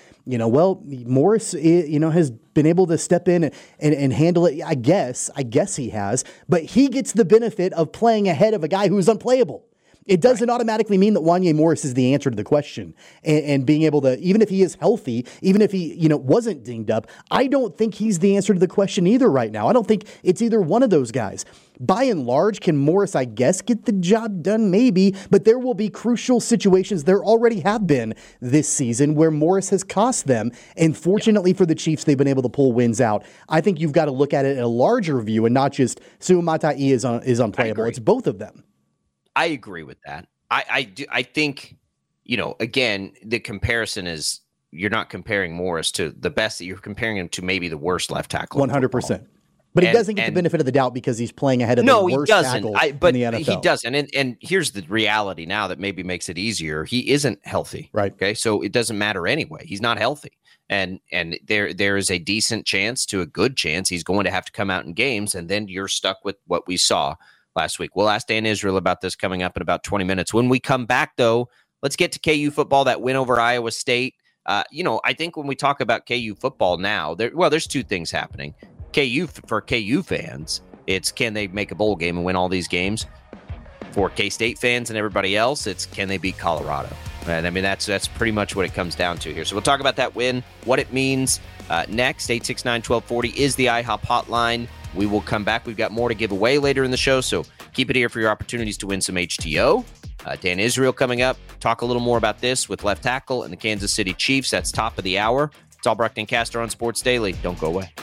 Morris, has been able to step in and handle it. I guess he has, but he gets the benefit of playing ahead of a guy who's unplayable. It doesn't automatically mean that Wanya Morris is the answer to the question and being able to, even if he is healthy, even if he, wasn't dinged up, I don't think he's the answer to the question either right now. I don't think it's either one of those guys. By and large, can Morris, I guess, get the job done? Maybe, but there will be crucial situations. There already have been this season where Morris has cost them. And fortunately for the Chiefs, they've been able to pull wins out. I think you've got to look at it in a larger view and not just Sua Mataia is unplayable. It's both of them. I agree with that. I think again, the comparison is you're not comparing Morris to the best. You're comparing him to maybe the worst left tackle. 100%. But he doesn't get the benefit of the doubt because he's playing ahead of the worst tackle in the NFL. He doesn't. And here's the reality now that maybe makes it easier. He isn't healthy. Right. Okay. So it doesn't matter anyway. He's not healthy. And there is a decent chance to a good chance he's going to have to come out in games, and then you're stuck with what we saw last week. We'll ask Dan Israel about this coming up in about 20 minutes. When we come back, though, let's get to KU football, that win over Iowa State. I think when we talk about KU football now, there's two things happening. For KU fans, it's can they make a bowl game and win all these games? For K-State fans and everybody else, it's can they beat Colorado? And I mean, that's pretty much what it comes down to here. So we'll talk about that win, what it means next. 869-1240 is the IHOP hotline. We will come back. We've got more to give away later in the show, so keep it here for your opportunities to win some HTO. Dan Israel coming up. Talk a little more about this with left tackle and the Kansas City Chiefs. That's top of the hour. It's Albrecht and Castor on Sports Daily. Don't go away.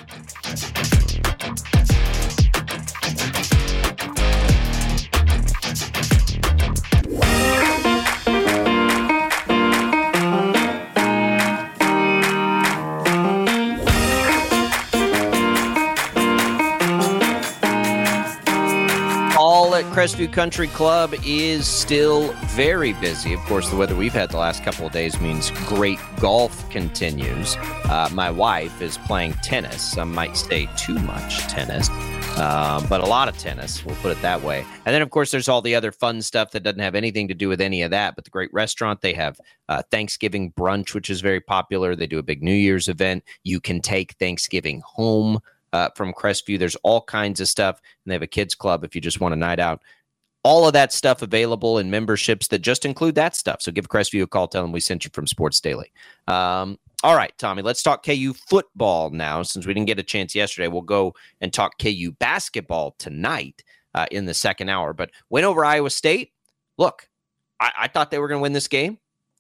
At Crestview Country Club is still very busy. Of course, the weather we've had the last couple of days means great golf continues. My wife is playing tennis. Some might say too much tennis, but a lot of tennis, we'll put it that way. And then, of course, there's all the other fun stuff that doesn't have anything to do with any of that, but the great restaurant. They have Thanksgiving brunch, which is very popular. They do a big New Year's event. You can take Thanksgiving home from Crestview. There's all kinds of stuff, and they have a kids club if you just want a night out. All of that stuff available in memberships that just include that stuff. So give Crestview a call, tell them we sent you from Sports Daily. All right, Tommy, let's talk KU football now. Since we didn't get a chance yesterday, we'll go and talk KU basketball tonight in the second hour. But win over Iowa State. Look, I thought they were going to win this game.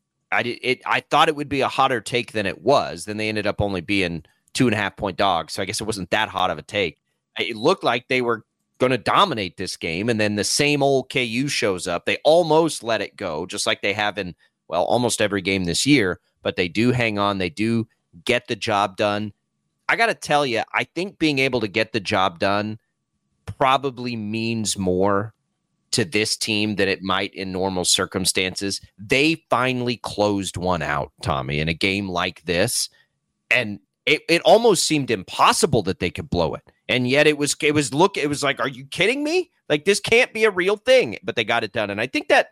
I thought it would be a hotter take than it was. Then they ended up only being 2.5-point dogs. So I guess it wasn't that hot of a take. It looked like they were going to dominate this game. And then the same old KU shows up. They almost let it go, just like they have in, almost every game this year. But they do hang on. They do get the job done. I got to tell you, I think being able to get the job done probably means more to this team than it might in normal circumstances. They finally closed one out, Tommy, in a game like this. And it almost seemed impossible that they could blow it. And yet it was like, are you kidding me? Like, this can't be a real thing, but they got it done. And I think that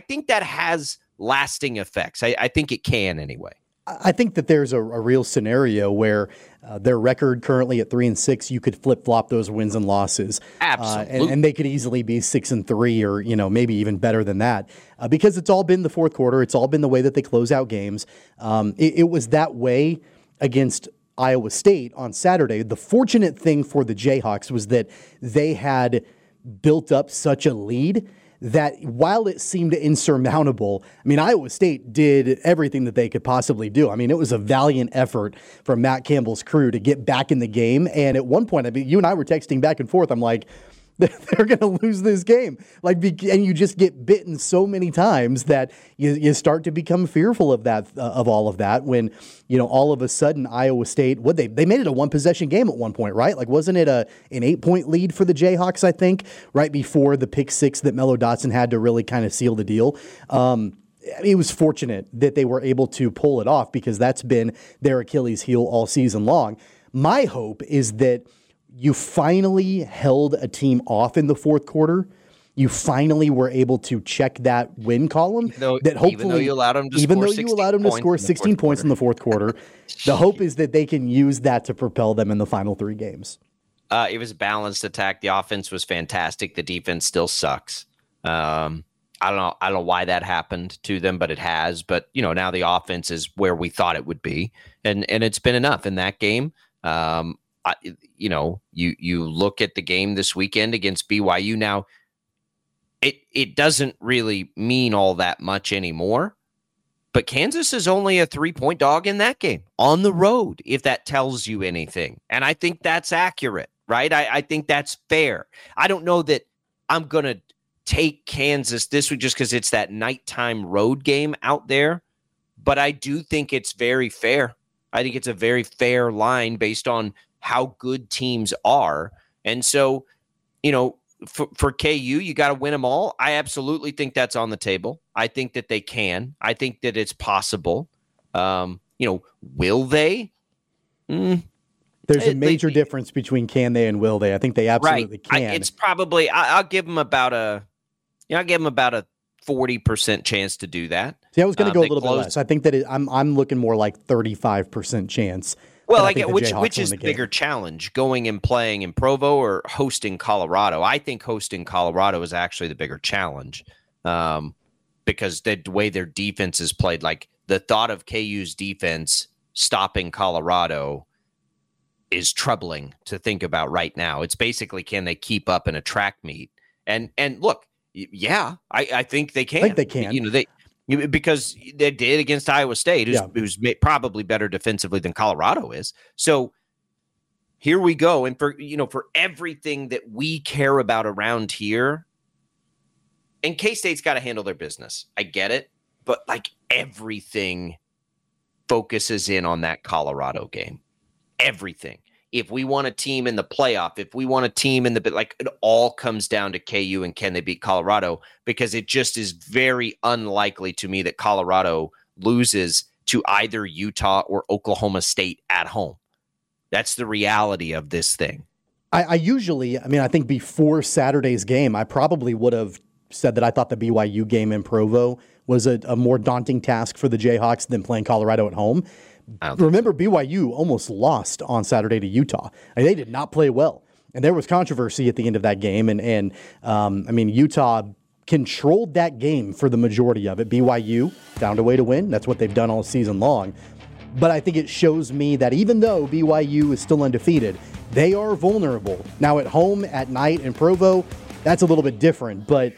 has lasting effects. I think it can anyway. I think that there's a real scenario where their record currently at 3-6, you could flip-flop those wins and losses. Absolutely. And they could easily be 6-3 or, maybe even better than that because it's all been the fourth quarter. It's all been the way that they close out games. It was that way against Iowa State on Saturday. The fortunate thing for the Jayhawks was that they had built up such a lead that while it seemed insurmountable, Iowa State did everything that they could possibly do. It was a valiant effort from Matt Campbell's crew to get back in the game. And at one point, you and I were texting back and forth. I'm like, they're going to lose this game. And you just get bitten so many times that you start to become fearful of that, of all of that. When, all of a sudden Iowa State, they made it a one-possession game at one point, right? Wasn't it an 8-point lead for the Jayhawks, I think, right before the pick six that Mello Dotson had to really kind of seal the deal? It was fortunate that they were able to pull it off because that's been their Achilles heel all season long. My hope is that you finally held a team off in the fourth quarter. You finally were able to check that win column. Even though you allowed them to score 16 points in the fourth quarter, the hope is that they can use that to propel them in the final three games. It was a balanced attack. The offense was fantastic. The defense still sucks. I don't know why that happened to them, but it has. But now the offense is where we thought it would be, and it's been enough in that game. You look at the game this weekend against BYU. Now, it doesn't really mean all that much anymore, but Kansas is only a 3-point dog in that game on the road, if that tells you anything. And I think that's accurate, right? I think that's fair. I don't know that I'm going to take Kansas this week just because it's that nighttime road game out there. But I do think it's very fair. I think it's a very fair line based on how good teams are. And so, for KU, you got to win them all. I absolutely think that's on the table. I think that they can. I think that it's possible. Will they? There's a major difference between can they and will they. I think they absolutely can. It's probably I'll give them about a 40% chance to do that. See, I was going to go a little bit less. I think that I'm looking more like 35% chance. Well, which is the bigger challenge, going and playing in Provo or hosting Colorado? I think hosting Colorado is actually the bigger challenge because the way their defense is played, like the thought of KU's defense stopping Colorado is troubling to think about right now. It's basically, can they keep up in a track meet? And look, yeah, I think they can. I think they can. Because they did against Iowa State, who's probably better defensively than Colorado is. So here we go. And for everything that we care about around here, and K-State's got to handle their business. I get it. But like everything focuses in on that Colorado game. Everything. If we want a team in the playoff, if we want a team in it all comes down to KU and can they beat Colorado, because it just is very unlikely to me that Colorado loses to either Utah or Oklahoma State at home. That's the reality of this thing. I think before Saturday's game, I probably would have said that I thought the BYU game in Provo was a more daunting task for the Jayhawks than playing Colorado at home. Remember, BYU almost lost on Saturday to Utah. They did not play well. And there was controversy at the end of that game. And Utah controlled that game for the majority of it. BYU found a way to win. That's what they've done all season long. But I think it shows me that even though BYU is still undefeated, they are vulnerable. Now at home, at night in Provo, that's a little bit different. But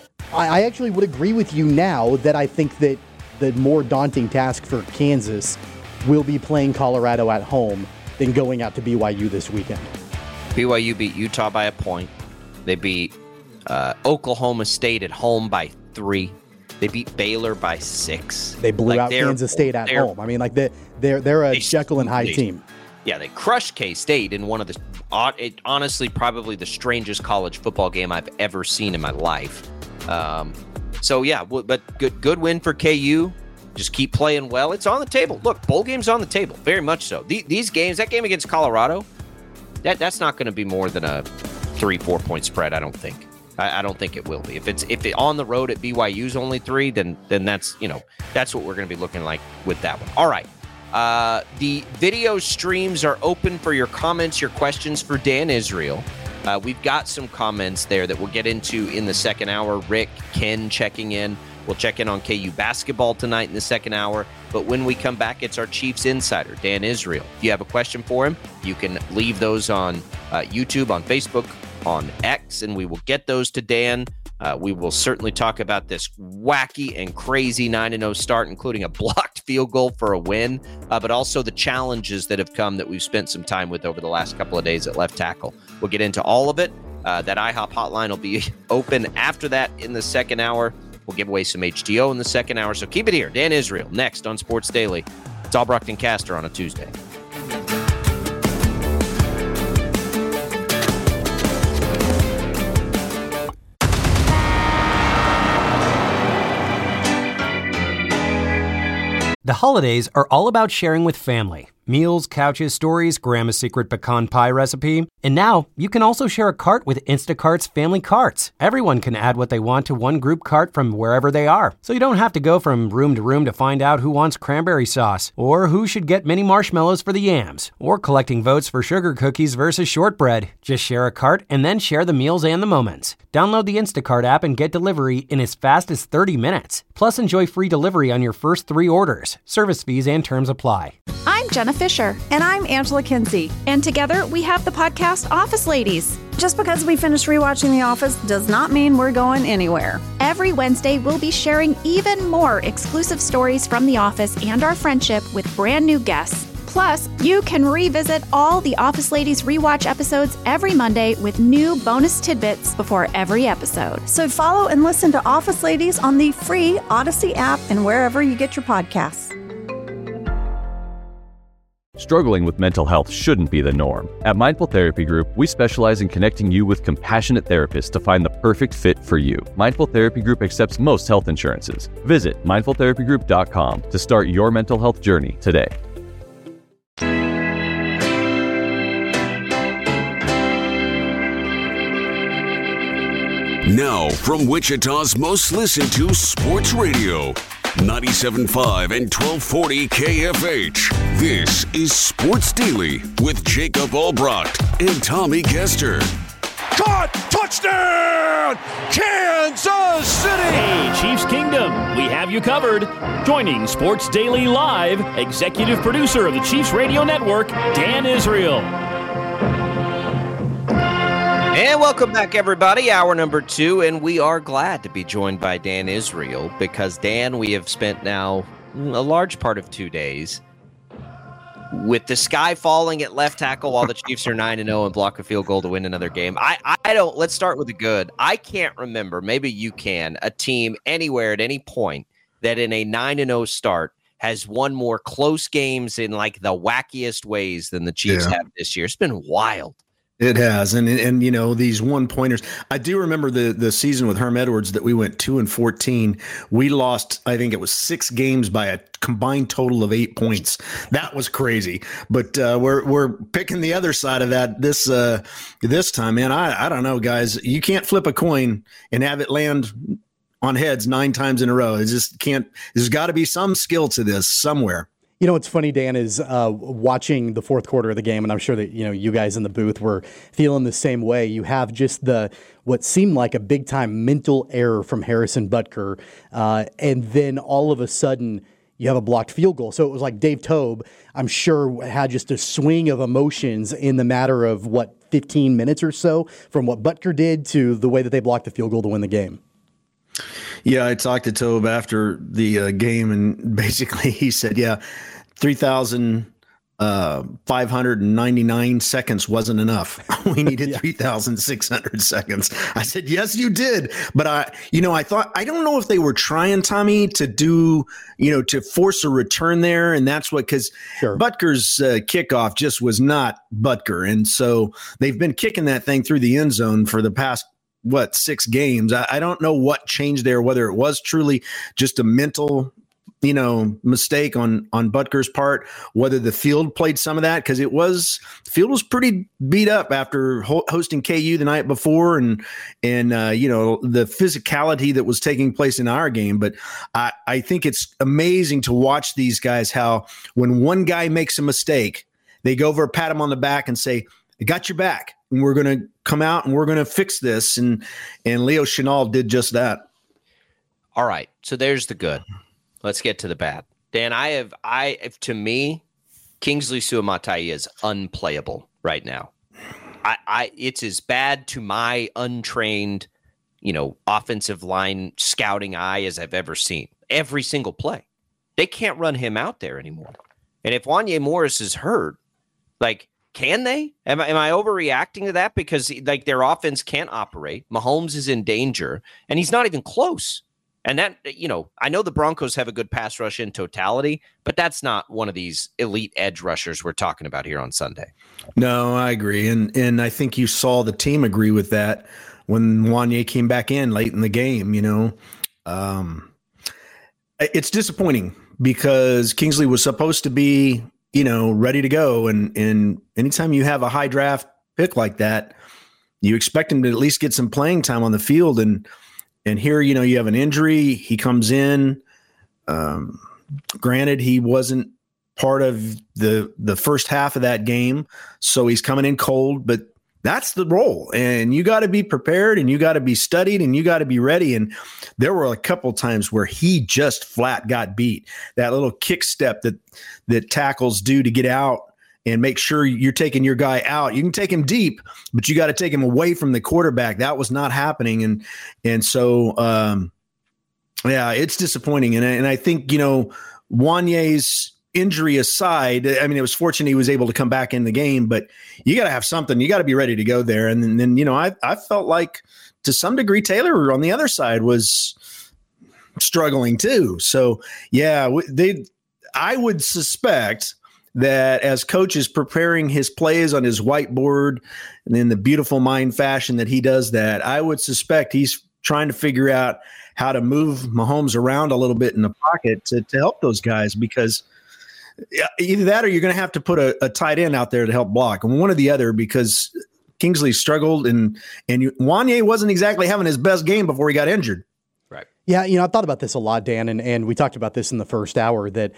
I actually would agree with you now that I think that the more daunting task for Kansas will be playing Colorado at home than going out to BYU this weekend. BYU beat Utah by a point. They beat Oklahoma State at home by 3. They beat Baylor by 6. They blew out Kansas State at home. They're a Jekyll and Hyde team. Yeah, they crushed K-State in one of honestly probably the strangest college football game I've ever seen in my life. But good win for KU. Just keep playing well. It's on the table. Look, bowl game's on the table, very much so. These games, that game against Colorado, that's not going to be more than a 3-4 point spread. I don't think. I don't think it will be. If it on the road at BYU's only 3, then that's that's what we're going to be looking like with that one. All right. The video streams are open for your comments, your questions for Dan Israel. We've got some comments there that we'll get into in the second hour. Rick, Ken checking in. We'll check in on KU basketball tonight in the second hour. But when we come back, it's our Chiefs insider, Dan Israel. If you have a question for him, you can leave those on YouTube, on Facebook, on X, and we will get those to Dan. We will certainly talk about this wacky and crazy 9-0 start, including a blocked field goal for a win, but also the challenges that have come that we've spent some time with over the last couple of days at left tackle. We'll get into all of it. That IHOP hotline will be open after that in the second hour. We'll give away some HDO in the second hour, so keep it here. Dan Israel, next on Sports Daily. It's Albrecht and Caster on a Tuesday. The holidays are all about sharing with family. Meals, couches, stories, Grandma's secret pecan pie recipe. And now, you can also share a cart with Instacart's Family Carts. Everyone can add what they want to one group cart from wherever they are. So you don't have to go from room to room to find out who wants cranberry sauce, or who should get mini marshmallows for the yams, or collecting votes for sugar cookies versus shortbread. Just share a cart and then share the meals and the moments. Download the Instacart app and get delivery in as fast as 30 minutes. Plus, enjoy free delivery on your first 3 orders. Service fees and terms apply. I'm Jenna Fisher. And I'm Angela Kinsey. And together we have the podcast Office Ladies. Just because we finished rewatching The Office does not mean we're going anywhere. Every Wednesday, we'll be sharing even more exclusive stories from The Office and our friendship with brand new guests. Plus, you can revisit all the Office Ladies rewatch episodes every Monday with new bonus tidbits before every episode. So follow and listen to Office Ladies on the free Odyssey app and wherever you get your podcasts. Struggling with mental health shouldn't be the norm. At Mindful Therapy Group, we specialize in connecting you with compassionate therapists to find the perfect fit for you. Mindful Therapy Group accepts most health insurances. Visit mindfultherapygroup.com to start your mental health journey today. Now, from Wichita's most listened to sports radio, 97.5 and 1240 KFH. This is Sports Daily with Jacob Albrecht and Tommy Kester. Caught! Touchdown! Kansas City! Hey, Chiefs Kingdom, we have you covered. Joining Sports Daily Live, executive producer of the Chiefs Radio Network, Dan Israel. And welcome back, everybody. Hour number 2, and we are glad to be joined by Dan Israel because, Dan, we have spent now a large part of 2 days with the sky falling at left tackle while the Chiefs are 9-0 and block a field goal to win another game. Let's start with the good. I can't remember, maybe you can, a team anywhere at any point that in a 9-0 start has won more close games in like the wackiest ways than the Chiefs have this year. It's been wild. It has, and you know, these one-pointers. I do remember the season with Herm Edwards that we went 2-14. We lost, I think it was 6 games by a combined total of 8 points. That was crazy. But we're picking the other side of that this time, man. I don't know, guys. You can't flip a coin and have it land on heads 9 times in a row. It just can't. There's got to be some skill to this somewhere. You know, what's funny, Dan, is watching the fourth quarter of the game, and I'm sure that, you know, you guys in the booth were feeling the same way. You have just what seemed like a big-time mental error from Harrison Butker, and then all of a sudden you have a blocked field goal. So it was like Dave Toub, I'm sure, had just a swing of emotions in the matter of, 15 minutes or so, from what Butker did to the way that they blocked the field goal to win the game. Yeah, I talked to Toub after the game, and basically he said, 3,599 seconds wasn't enough. We needed 3,600 seconds. I said, yes, you did. But I thought, I don't know if they were trying, Tommy, to do, to force a return there. And that's because Butker's kickoff just was not Butker. And so they've been kicking that thing through the end zone for the past 6 games. I don't know what changed there, whether it was truly just a mental, mistake on Butker's part, whether the field played some of that, because the field was pretty beat up after hosting KU the night before, and the physicality that was taking place in our game. But I think it's amazing to watch these guys, how when one guy makes a mistake, they go over, pat him on the back and say, I got your back, and we're going to come out and we're going to fix this. And Leo Chenal did just that. All right. So there's the good. Let's get to the bad. Dan, to me, Kingsley Suamataia is unplayable right now. It's as bad to my untrained, offensive line scouting eye as I've ever seen. Every single play. They can't run him out there anymore. And if Wanya Morris is hurt, can they? Am I overreacting to that? Because their offense can't operate. Mahomes is in danger, and he's not even close. And that, I know the Broncos have a good pass rush in totality, but that's not one of these elite edge rushers we're talking about here on Sunday. No, I agree. And I think you saw the team agree with that when Wanya came back in late in the game, It's disappointing because Kingsley was supposed to be, ready to go. And anytime you have a high draft pick like that, you expect him to at least get some playing time on the field. And here, you have an injury. He comes in. Granted, he wasn't part of the first half of that game, so he's coming in cold. But that's the role, and you got to be prepared, and you got to be studied, and you got to be ready. And there were a couple times where he just flat got beat. That little kick step that tackles do to get out and make sure you're taking your guy out. You can take him deep, but you got to take him away from the quarterback. That was not happening. And so, it's disappointing. And I think, Wanya's injury aside, I mean, it was fortunate he was able to come back in the game, but you got to have something. You got to be ready to go there. And then, I felt like to some degree Taylor on the other side was struggling too. So, yeah, I would suspect that as coach is preparing his plays on his whiteboard and in the beautiful mind fashion that he does that, I would suspect he's trying to figure out how to move Mahomes around a little bit in the pocket to help those guys, because either that or you're going to have to put a tight end out there to help block, and one or the other, because Kingsley struggled and Wanye wasn't exactly having his best game before he got injured. Right. Yeah, I've thought about this a lot, Dan, and we talked about this in the first hour that,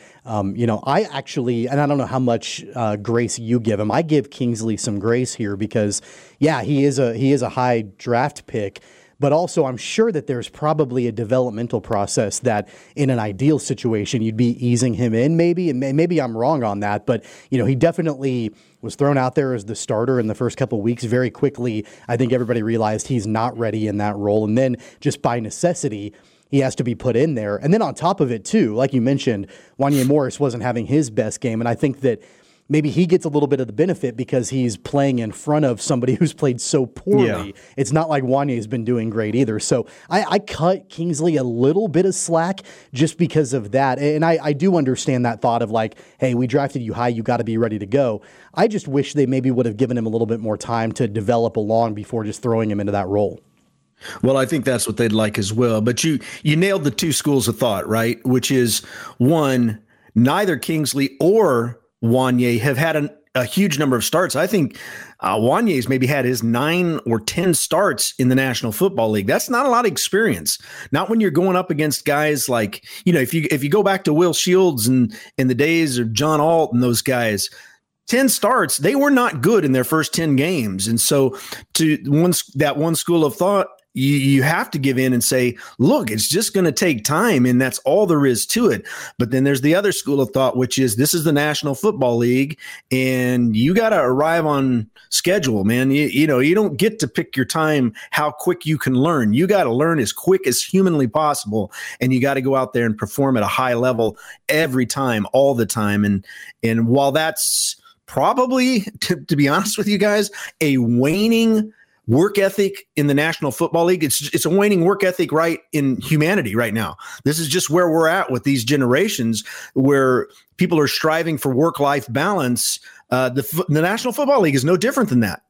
I actually, and I don't know how much grace you give him. I give Kingsley some grace here because, yeah, he is a high draft pick. But also, I'm sure that there's probably a developmental process that in an ideal situation, you'd be easing him in maybe. And maybe I'm wrong on that. But, he definitely was thrown out there as the starter in the first couple of weeks. Very quickly, I think everybody realized he's not ready in that role. And then just by necessity, he has to be put in there. And then on top of it, too, like you mentioned, Wanye Morris wasn't having his best game. And I think that maybe he gets a little bit of the benefit because he's playing in front of somebody who's played so poorly. Yeah. It's not like Wanye's been doing great either. So I cut Kingsley a little bit of slack just because of that. And I do understand that thought of like, hey, we drafted you high, you got to be ready to go. I just wish they maybe would have given him a little bit more time to develop along before just throwing him into that role. Well, I think that's what they'd like as well. But you nailed the two schools of thought, right? Which is, one, neither Kingsley or Wanye have had a huge number of starts. I think Wanye's maybe had his 9 or 10 starts in the National Football League. That's not a lot of experience. Not when you're going up against guys like, if you go back to Will Shields and in the days of John Alt and those guys, 10 starts, they were not good in their first 10 games. And so to that one school of thought, you have to give in and say, look, it's just going to take time, and that's all there is to it. But then there's the other school of thought, which is this is the National Football League, and you got to arrive on schedule, man. You don't get to pick your time how quick you can learn. You got to learn as quick as humanly possible, and you got to go out there and perform at a high level every time, all the time. And while that's probably, to be honest with you guys, a waning work ethic in the National Football League, it's a waning work ethic right in humanity right now. This is just where we're at with these generations where people are striving for work-life balance. The National Football League is no different than that.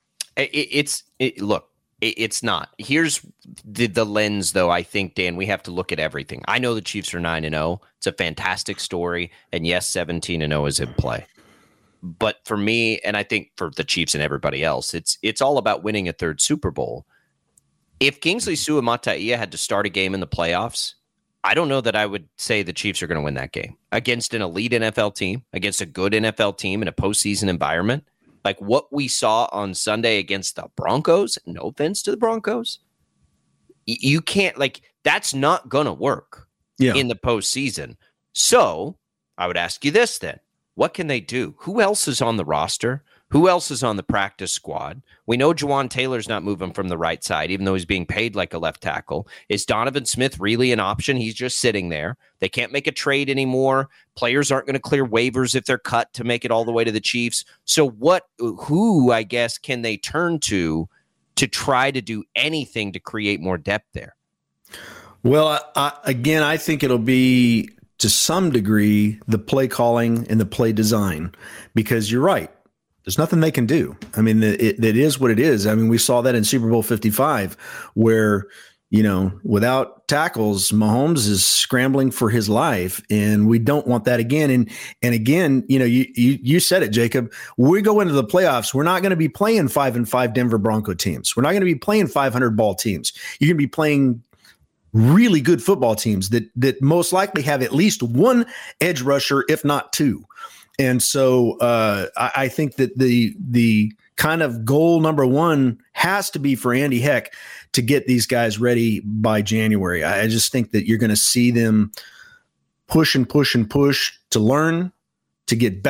Look, it's not. Here's the lens, though. I think, Dan, we have to look at everything. I know the Chiefs are 9-0. It's a fantastic story. And yes, 17-0 is in play. But for me, and I think for the Chiefs and everybody else, it's all about winning a third Super Bowl. If Kingsley Suamataia had to start a game in the playoffs, I don't know that I would say the Chiefs are going to win that game against an elite NFL team, against a good NFL team in a postseason environment. Like what we saw on Sunday against the Broncos, no offense to the Broncos, you can't, that's not going to work in the postseason. So I would ask you this then. What can they do? Who else is on the roster? Who else is on the practice squad? We know Juwan Taylor's not moving from the right side, even though he's being paid like a left tackle. Is Donovan Smith really an option? He's just sitting there. They can't make a trade anymore. Players aren't going to clear waivers if they're cut to make it all the way to the Chiefs. So who, I guess, can they turn to try to do anything to create more depth there? Well, I think it'll be, to some degree, the play calling and the play design, because you're right. There's nothing they can do. I mean, it is what it is. I mean, we saw that in Super Bowl 55 where, without tackles, Mahomes is scrambling for his life, and we don't want that again. And again, you said it, Jacob. We go into the playoffs, we're not going to be playing 5-5 Denver Bronco teams. We're not going to be playing 500 ball teams. You're going to be playing really good football teams that most likely have at least one edge rusher, if not two. And so I think that the kind of goal number one has to be for Andy Heck to get these guys ready by January. I just think that you're going to see them push and push and push to learn, to get better,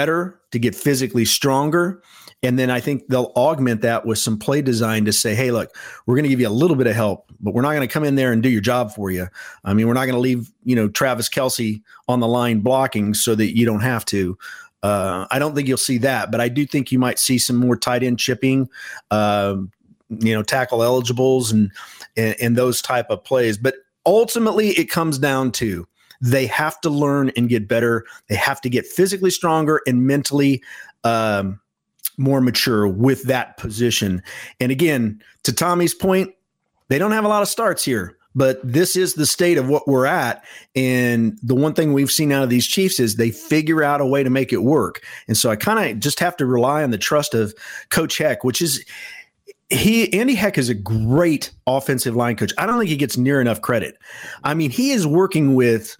to get physically stronger. And then I think they'll augment that with some play design to say, hey, look, we're going to give you a little bit of help, but we're not going to come in there and do your job for you. I mean, we're not going to leave, Travis Kelce on the line blocking so that you don't have to. I don't think you'll see that, but I do think you might see some more tight end chipping, tackle eligibles and those type of plays. But ultimately it comes down to they have to learn and get better. They have to get physically stronger and mentally more mature with that position. And again, to Tommy's point, they don't have a lot of starts here, but this is the state of what we're at. And the one thing we've seen out of these Chiefs is they figure out a way to make it work. And so I kind of just have to rely on the trust of Coach Heck, which is Andy Heck is a great offensive line coach. I don't think he gets near enough credit. I mean, he is working with,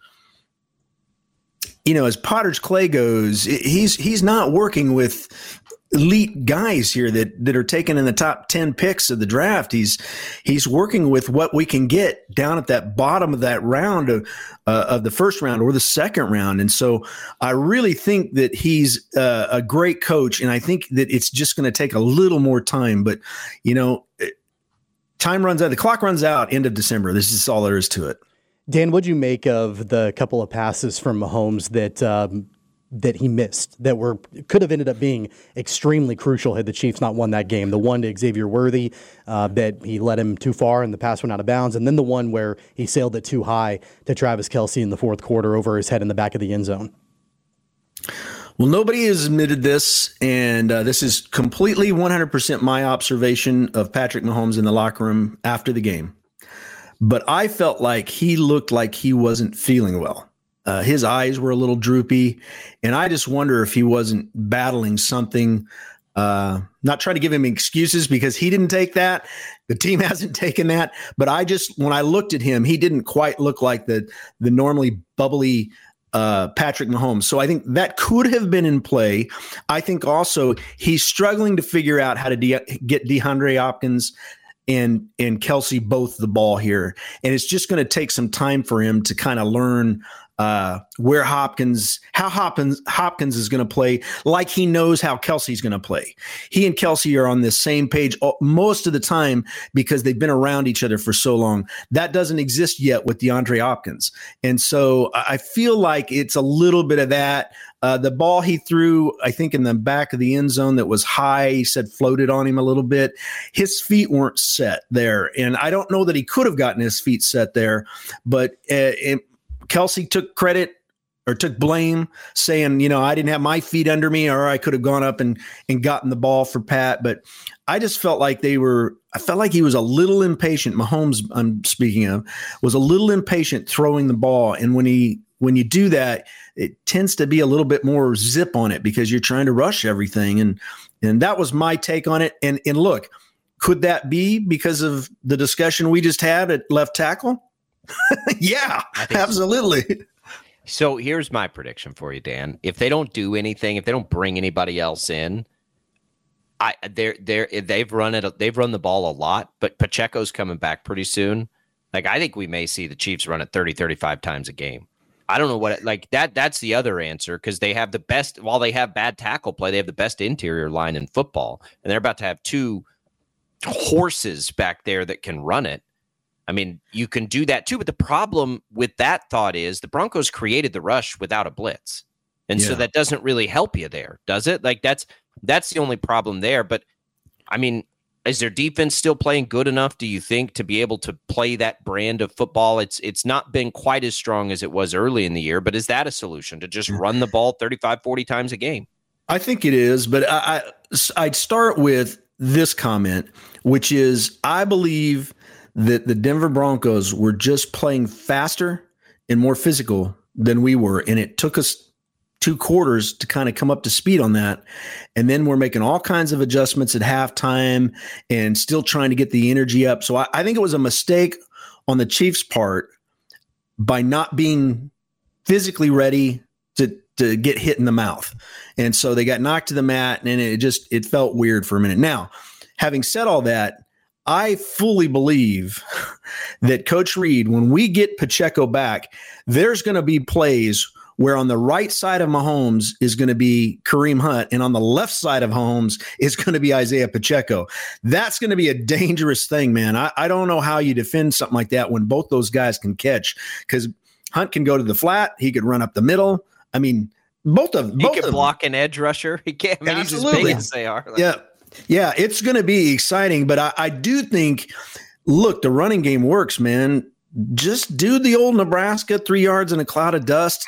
as Potter's Clay goes, he's not working with elite guys here that are taken in the top 10 picks of the draft. He's working with what we can get down at that bottom of that round of the first round or the second round. And so I really think that he's a great coach, and I think that it's just going to take a little more time. But, time runs out. The clock runs out end of December. This is all there is to it. Dan, what'd you make of the couple of passes from Mahomes that he missed that could have ended up being extremely crucial had the Chiefs not won that game? The one to Xavier Worthy that he led him too far and the pass went out of bounds, and then the one where he sailed it too high to Travis Kelce in the fourth quarter over his head in the back of the end zone. Well, nobody has admitted this, and this is completely 100% my observation of Patrick Mahomes in the locker room after the game. But I felt like he looked like he wasn't feeling well. His eyes were a little droopy, and I just wonder if he wasn't battling something. Not trying to give him excuses because he didn't take that. The team hasn't taken that. But when I looked at him, he didn't quite look like the normally bubbly Patrick Mahomes. So I think that could have been in play. I think also he's struggling to figure out how to get DeAndre Hopkins and Kelce both the ball here. And it's just going to take some time for him to kind of learn how Hopkins is going to play, like he knows how Kelce's going to play. He and Kelce are on this same page most of the time because they've been around each other for so long. That doesn't exist yet with DeAndre Hopkins. And so I feel like it's a little bit of that. The ball he threw, I think, in the back of the end zone that was high, he said floated on him a little bit. His feet weren't set there. And I don't know that he could have gotten his feet set there, but Kelce took credit or took blame, saying, I didn't have my feet under me, or I could have gone up and gotten the ball for Pat. But I just felt like he was a little impatient. Mahomes, I'm speaking of, was a little impatient throwing the ball. And when you do that, it tends to be a little bit more zip on it because you're trying to rush everything. And that was my take on it. And look, could that be because of the discussion we just had at left tackle? Yeah, absolutely. So here's my prediction for you, Dan. If they don't do anything, if they don't bring anybody else in, they've run the ball a lot, but Pacheco's coming back pretty soon. Like, I think we may see the Chiefs run it 30, 35 times a game. I don't know that's the other answer, because they have the best, while they have bad tackle play, they have the best interior line in football, and they're about to have two horses back there that can run it. I mean, you can do that too, but the problem with that thought is the Broncos created the rush without a blitz. And so that doesn't really help you there, does it? Like, that's the only problem there. But I mean, is their defense still playing good enough, do you think, to be able to play that brand of football? It's not been quite as strong as it was early in the year, but is that a solution, to just run the ball 35, 40 times a game? I think it is, but I'd start with this comment, which is I believe that the Denver Broncos were just playing faster and more physical than we were. And it took us 2 quarters to kind of come up to speed on that. And then we're making all kinds of adjustments at halftime and still trying to get the energy up. So I think it was a mistake on the Chiefs' part by not being physically ready to get hit in the mouth. And so they got knocked to the mat, and it felt weird for a minute. Now, having said all that, I fully believe that Coach Reid, when we get Pacheco back, there's going to be plays where on the right side of Mahomes is going to be Kareem Hunt, and on the left side of Mahomes is going to be Isaiah Pacheco. That's going to be a dangerous thing, man. I don't know how you defend something like that when both those guys can catch, because Hunt can go to the flat. He could run up the middle. I mean, both of them. He can block an edge rusher. He can't. I mean, he's as big as they are. Yeah, it's going to be exciting, but I do think, look, the running game works, man. Just do the old Nebraska 3 yards in a cloud of dust.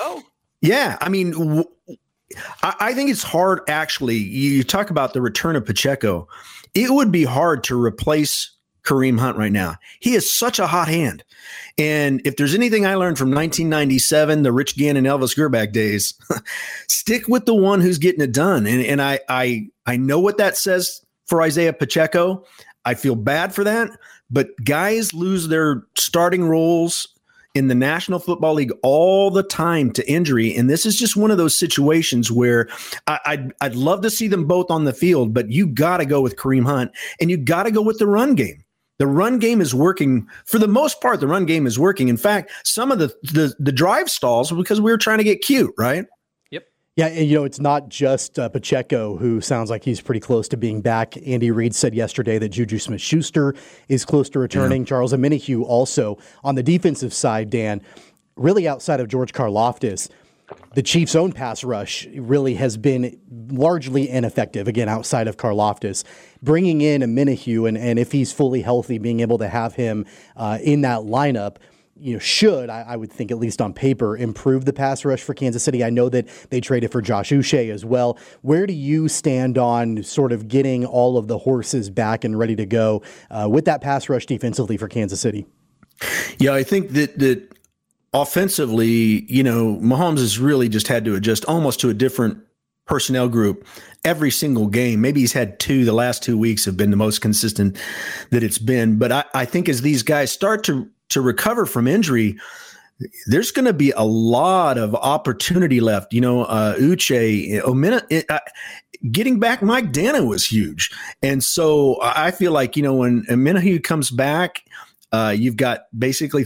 Yeah, I mean, I think it's hard, actually. You talk about the return of Pacheco. It would be hard to replace Kareem Hunt right now. He is such a hot hand. And if there's anything I learned from 1997, the Rich Gannon, Elvis Grbac days, stick with the one who's getting it done. And I know what that says for Isaiah Pacheco. I feel bad for that. But guys lose their starting roles in the National Football League all the time to injury. And this is just one of those situations where I'd love to see them both on the field, but you got to go with Kareem Hunt, and you got to go with the run game. The run game is working. For the most part, the run game is working. In fact, some of the drive stalls because we were trying to get cute, right? Yeah, and it's not just Pacheco who sounds like he's pretty close to being back. Andy Reid said yesterday that Juju Smith-Schuster is close to returning. Yeah. Charles Omenihu also. On the defensive side, Dan, really outside of George Karlaftis, the Chiefs' own pass rush really has been largely ineffective, again, outside of Karlaftis. Bringing in Omenihu, and if he's fully healthy, being able to have him in that lineup, should, I would think, at least on paper, improve the pass rush for Kansas City. I know that they traded for Josh Uche as well. Where do you stand on sort of getting all of the horses back and ready to go with that pass rush defensively for Kansas City? Yeah, I think that offensively, Mahomes has really just had to adjust almost to a different personnel group every single game. Maybe he's had two. The last 2 weeks have been the most consistent that it's been. But I think as these guys start to recover from injury, there's going to be a lot of opportunity left. Uche, getting back Mike Dana was huge. And so I feel like, when Omenihu comes back, you've got basically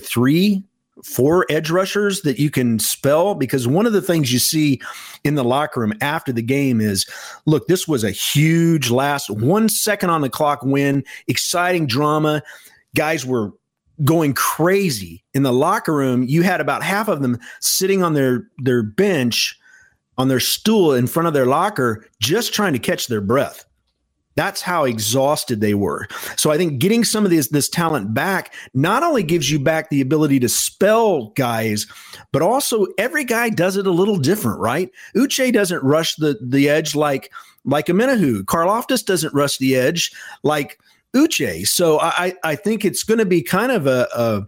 3-4 edge rushers that you can spell, because one of the things you see in the locker room after the game is, look, this was a huge last 1 second on the clock win, exciting drama. Guys were going crazy in the locker room. You had about half of them sitting on their bench, on their stool in front of their locker, just trying to catch their breath. That's how exhausted they were. So I think getting some of this talent back not only gives you back the ability to spell guys, but also every guy does it a little different, right? Uche doesn't rush the edge like Omenihu. Karlaftis doesn't rush the edge like Uche. So I think it's going to be kind of a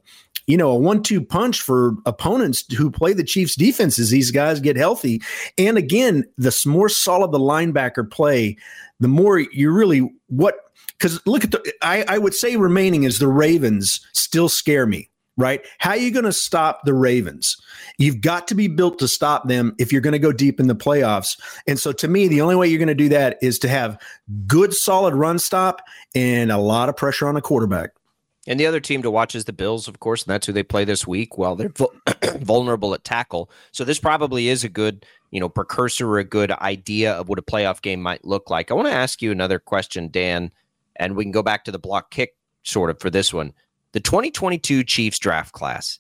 1-2 punch for opponents who play the Chiefs defense as these guys get healthy. And again, the more solid the linebacker play, the more you really because look at I would say remaining is the Ravens still scare me, right? How are you going to stop the Ravens? You've got to be built to stop them if you're going to go deep in the playoffs. And so to me, the only way you're going to do that is to have good, solid run stop and a lot of pressure on a quarterback. And the other team to watch is the Bills, of course, and that's who they play this week. Well, they're vulnerable at tackle. So this probably is a good, precursor or a good idea of what a playoff game might look like. I want to ask you another question, Dan, and we can go back to the block kick sort of for this one. The 2022 Chiefs draft class,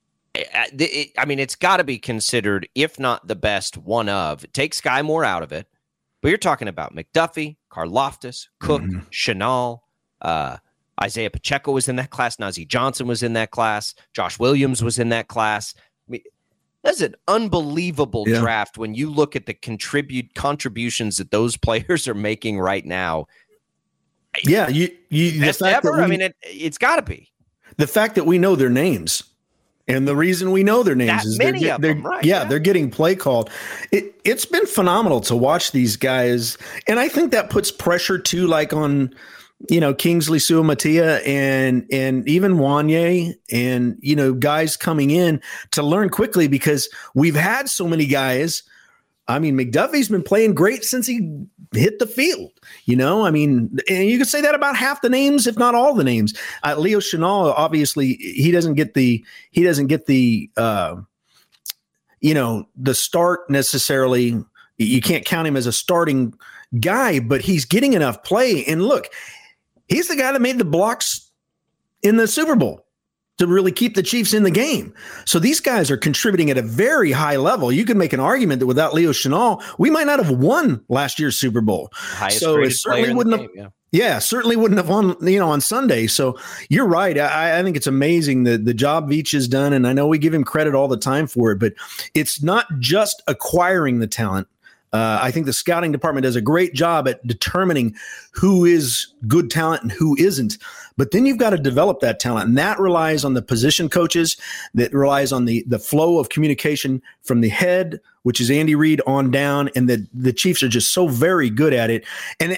it's got to be considered, if not the best, one of. It takes Sky Moore out of it, but you're talking about McDuffie, Karlaftis, Cook, Chenal, Isaiah Pacheco was in that class. Najee Johnson was in that class. Josh Williams was in that class. That's an unbelievable draft when you look at the contributions that those players are making right now. Yeah, best ever. It's got to be. The fact that we know their names, and the reason we know their names is they're getting play called. It's been phenomenal to watch these guys, and I think that puts pressure too, like on Kingsley Suamatia and even Wanye and guys coming in to learn quickly, because we've had so many guys. McDuffie's been playing great since he hit the field, and you could say that about half the names, if not all the names. Leo Chenal, obviously he doesn't get the the start necessarily. You can't count him as a starting guy, but he's getting enough play. And look, he's the guy that made the blocks in the Super Bowl to really keep the Chiefs in the game. So these guys are contributing at a very high level. You could make an argument that without Leo Chenal, we might not have won last year's Super Bowl. So it certainly wouldn't have. Yeah, certainly wouldn't have won, on Sunday. So you're right. I think it's amazing the job Veach has done, and I know we give him credit all the time for it, but it's not just acquiring the talent. I think the scouting department does a great job at determining who is good talent and who isn't. But then you've got to develop that talent, and that relies on the position coaches. That relies on the flow of communication from the head, which is Andy Reid, on down, and the Chiefs are just so very good at it. And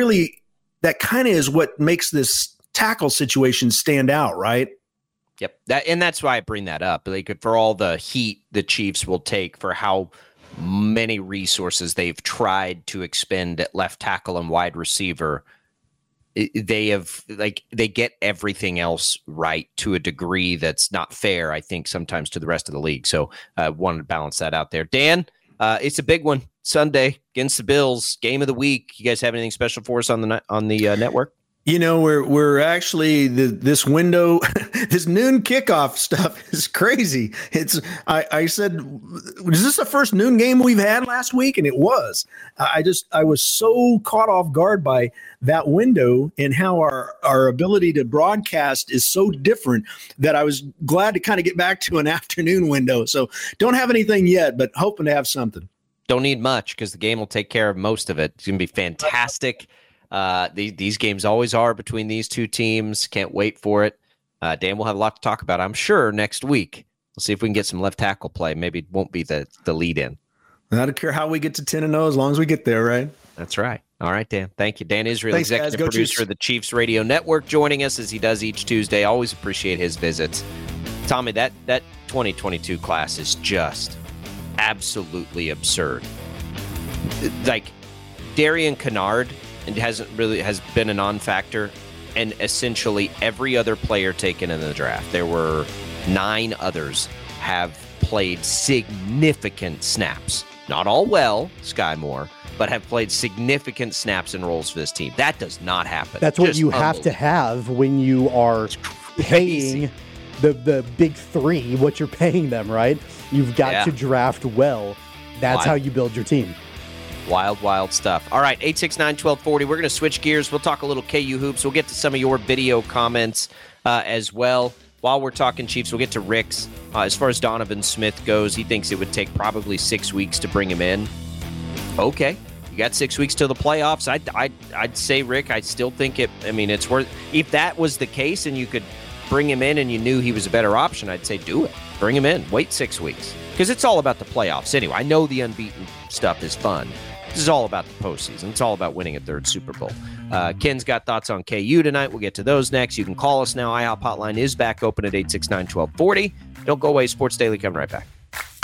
that kind of is what makes this tackle situation stand out, right? Yep, that's why I bring that up. Like, for all the heat the Chiefs will take for how many resources they've tried to expend at left tackle and wide receiver, they get everything else right to a degree that's not fair, I think, sometimes to the rest of the league. So I wanted to balance that out there. Dan, it's a big one Sunday against the Bills, game of the week. You guys have anything special for us on the network? We're actually this window, this noon kickoff stuff is crazy. I said, is this the first noon game we've had last week? And it was. I was so caught off guard by that window and how our ability to broadcast is so different that I was glad to kind of get back to an afternoon window. So don't have anything yet, but hoping to have something. Don't need much because the game will take care of most of it. It's going to be fantastic. These games always are between these two teams. Can't wait for it. Dan will have a lot to talk about, I'm sure, next week. We'll see if we can get some left tackle play. Maybe it won't be the lead in. I don't care how we get to 10-0 as long as we get there, right? That's right. All right, Dan. Thank you. Dan Israel, Thanks, executive producer of the Chiefs Radio Network, joining us as he does each Tuesday. Always appreciate his visits. Tommy, that 2022 class is just absolutely absurd. Like, Darian Kennard has been a non-factor, and essentially every other player taken in the draft. There were 9 others have played significant snaps. Not all well, Sky Moore, but have played significant snaps and roles for this team. That does not happen. That's what you have to have when you are paying the big three, what you're paying them, right? You've got to draft well. That's how you build your team. Wild stuff. All right, 869-1240. We're going to switch gears. We'll talk a little KU hoops. We'll get to some of your video comments as well. While we're talking Chiefs, we'll get to Rick's. As far as Donovan Smith goes, he thinks it would take probably 6 weeks to bring him in. Okay, you got 6 weeks till the playoffs. I'd say, Rick, I still think it's worth. If that was the case and you could bring him in and you knew he was a better option, I'd say do it. Bring him in. Wait 6 weeks. Because it's all about the playoffs anyway. I know the unbeaten stuff is fun. This is all about the postseason. It's all about winning a third Super Bowl. Ken's got thoughts on KU tonight. We'll get to those next. You can call us now. IHOP hotline is back open at 869-1240. Don't go away. Sports Daily coming right back.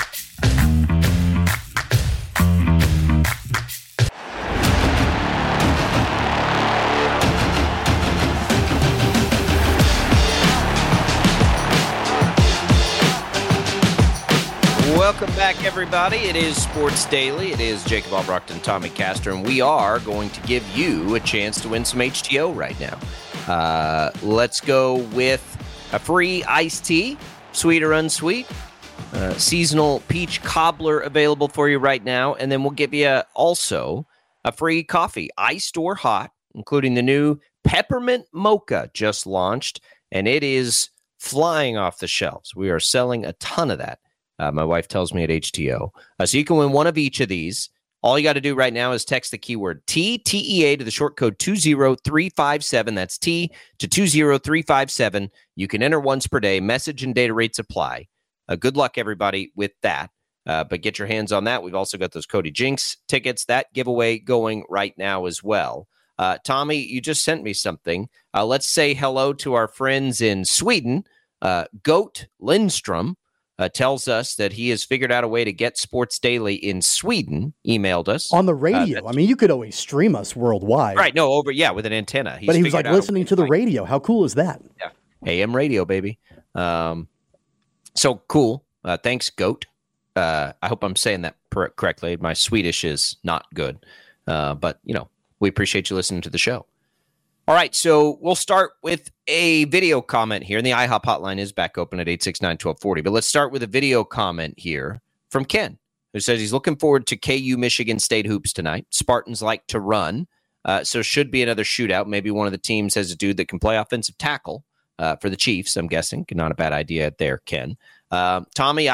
Welcome back, everybody. It is Sports Daily. It is Jacob Albrecht and Tommy Castor, and we are going to give you a chance to win some HTO right now. Let's go with a free iced tea, sweet or unsweet, seasonal peach cobbler available for you right now, and then we'll give you also a free coffee, iced or hot, including the new peppermint mocha just launched, and it is flying off the shelves. We are selling a ton of that. My wife tells me at HTO. So you can win one of each of these. All you got to do right now is text the keyword TEA to the short code 20357. That's T to 20357. You can enter once per day. Message and data rates apply. Good luck, everybody, with that. But get your hands on that. We've also got those Cody Jinks tickets, that giveaway going right now as well. Tommy, you just sent me something. Let's say hello to our friends in Sweden. Goat Lindstrom tells us that he has figured out a way to get Sports Daily in Sweden. Emailed us on the radio. You could always stream us worldwide, right? No, with an antenna. But he was like listening to the radio. How cool is that? Yeah, AM radio, baby. So cool. Thanks, Goat. I hope I'm saying that correctly. My Swedish is not good. But, we appreciate you listening to the show. All right, so we'll start with a video comment here. And the IHOP hotline is back open at 869-1240. But let's start with a video comment here from Ken, who says he's looking forward to KU Michigan State hoops tonight. Spartans like to run, so should be another shootout. Maybe one of the teams has a dude that can play offensive tackle for the Chiefs, I'm guessing. Not a bad idea there, Ken. Tommy,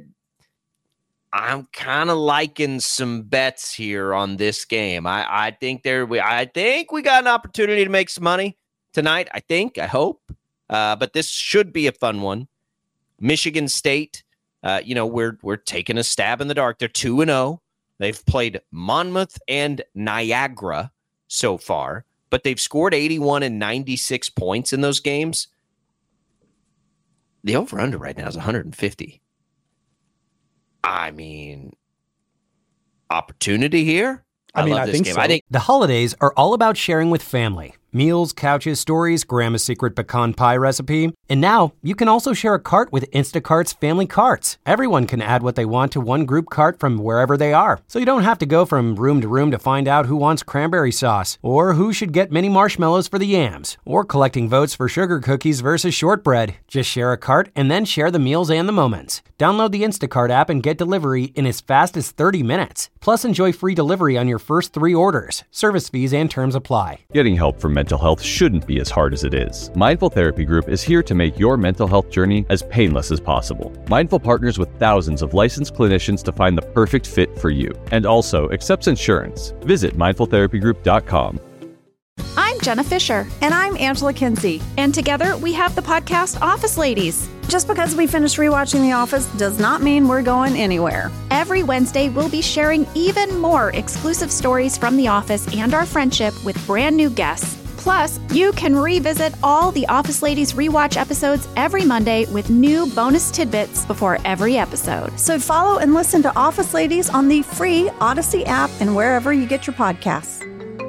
I'm kind of liking some bets here on this game. I think we got an opportunity to make some money tonight. I hope. But this should be a fun one. Michigan State, we're taking a stab in the dark. They're 2-0. They've played Monmouth and Niagara so far, but they've scored 81 and 96 points in those games. The over-under right now is 150. I mean, opportunity here. I love this game. So. The holidays are all about sharing with family. Meals, couches, stories, Grandma's secret pecan pie recipe. And now you can also share a cart with Instacart's family carts. Everyone can add what they want to one group cart from wherever they are. So you don't have to go from room to room to find out who wants cranberry sauce, or who should get mini marshmallows for the yams, or collecting votes for sugar cookies versus shortbread. Just share a cart and then share the meals and the moments. Download the Instacart app and get delivery in as fast as 30 minutes. Plus enjoy free delivery on your first 3 orders. Service fees and terms apply. Getting help from mental health shouldn't be as hard as it is. Mindful Therapy Group is here to make your mental health journey as painless as possible. Mindful partners with thousands of licensed clinicians to find the perfect fit for you, and also accepts insurance. Visit mindfultherapygroup.com. I'm Jenna Fisher. And I'm Angela Kinsey. And together we have the podcast Office Ladies. Just because we finished rewatching The Office does not mean we're going anywhere. Every Wednesday, we'll be sharing even more exclusive stories from The Office and our friendship with brand new guests. Plus, you can revisit all the Office Ladies rewatch episodes every Monday with new bonus tidbits before every episode. So follow and listen to Office Ladies on the free Odyssey app and wherever you get your podcasts.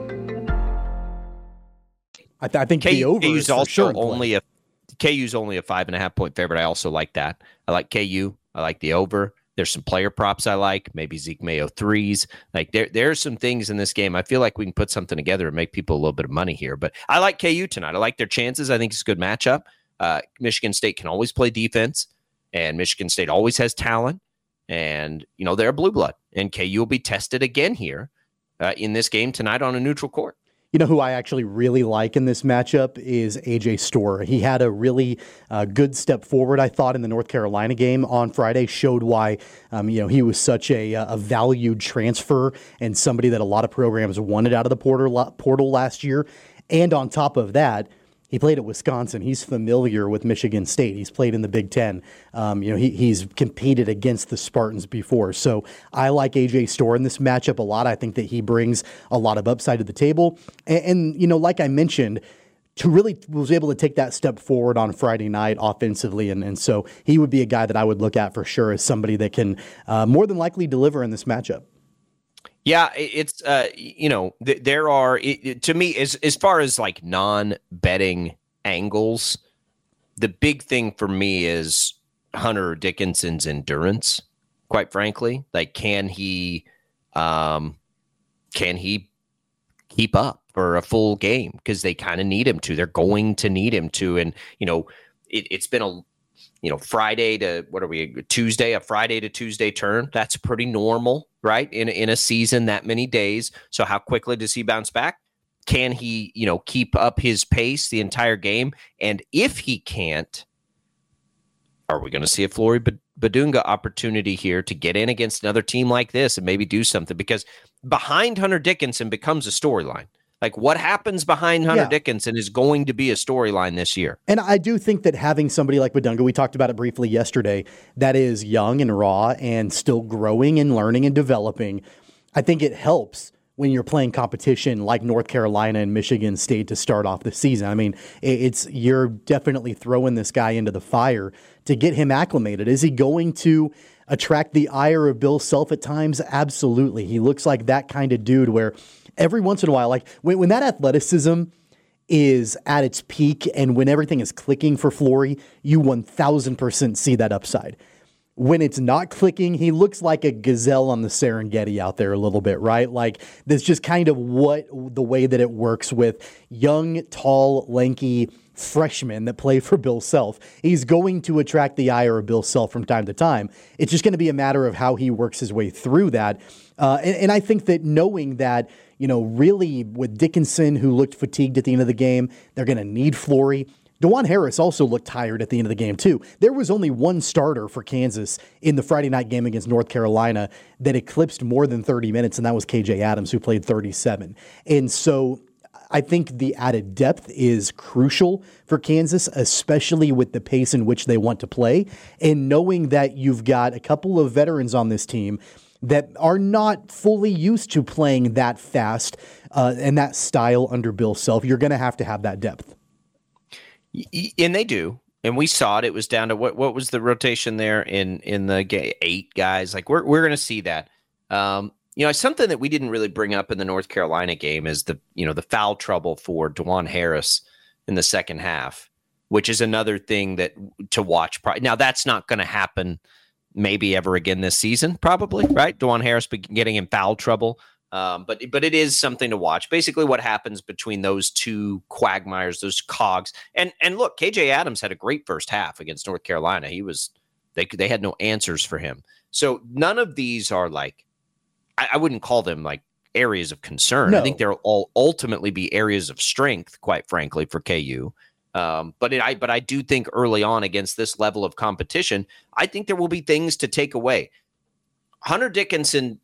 I think the over KU's is also sure KU's only a 5.5 point favorite. I also like that. I like KU. I like the over. There's some player props I like. Maybe Zeke Mayo threes. Like there are some things in this game. I feel like we can put something together and make people a little bit of money here. But I like KU tonight. I like their chances. I think it's a good matchup. Michigan State can always play defense, and Michigan State always has talent. And they're a blue blood, and KU will be tested again here in this game tonight on a neutral court. You know who I actually really like in this matchup is A.J. Storr. He had a really good step forward, I thought, in the North Carolina game on Friday, showed why he was such a valued transfer and somebody that a lot of programs wanted out of the portal last year. And on top of that, he played at Wisconsin. He's familiar with Michigan State. He's played in the Big Ten. He's competed against the Spartans before. So I like A.J. Storr in this matchup a lot. I think that he brings a lot of upside to the table. And like I mentioned, to really was able to take that step forward on Friday night offensively. And so he would be a guy that I would look at for sure as somebody that can more than likely deliver in this matchup. Yeah, it's there are to me as far as like non-betting angles, the big thing for me is Hunter Dickinson's endurance. Quite frankly, like can he keep up for a full game? Because they kind of need him to. They're going to need him to, and it's been a Friday to Tuesday, a Friday to Tuesday turn. That's pretty normal, right? In a season that many days. So how quickly does he bounce back? Can he, keep up his pace the entire game? And if he can't, are we going to see a Flory Badunga opportunity here to get in against another team like this and maybe do something? Because behind Hunter Dickinson becomes a storyline. Like what happens behind Hunter Dickinson is going to be a storyline this year. And I do think that having somebody like Badunga, we talked about it briefly yesterday, that is young and raw and still growing and learning and developing, I think it helps when you're playing competition like North Carolina and Michigan State to start off the season. I mean, you're definitely throwing this guy into the fire to get him acclimated. Is he going to attract the ire of Bill Self at times? Absolutely. He looks like that kind of dude where every once in a while, like when that athleticism is at its peak and when everything is clicking for Flory, you 1,000% see that upside. when it's not clicking, he looks like a gazelle on the Serengeti out there a little bit, right? Like that's just kind of the way that it works with young, tall, lanky freshmen that play for Bill Self. He's going to attract the ire of Bill Self from time to time. It's just going to be a matter of how he works his way through that. And I think that knowing that, really with Dickinson, who looked fatigued at the end of the game, they're going to need Flory. DeJuan Harris also looked tired at the end of the game, too. There was only one starter for Kansas in the Friday night game against North Carolina that eclipsed more than 30 minutes, and that was KJ Adams, who played 37. And so I think the added depth is crucial for Kansas, especially with the pace in which they want to play, and knowing that you've got a couple of veterans on this team that are not fully used to playing that fast and that style under Bill Self. You're going to have that depth. And they do. And we saw it. It was down to what was the rotation there in the 8 guys. Like we're going to see that. Something that we didn't really bring up in the North Carolina game is the foul trouble for DeJuan Harris in the second half, which is another thing that to watch. Now that's not going to happen maybe ever again this season, probably, right? DeJuan Harris getting in foul trouble. But it is something to watch. Basically what happens between those two quagmires, those cogs. And look, KJ Adams had a great first half against North Carolina. They had no answers for him. So none of these are like, I wouldn't call them like areas of concern. No. I think they'll all ultimately be areas of strength, quite frankly, for KU. But I do think early on against this level of competition, I think there will be things to take away. Hunter Dickinson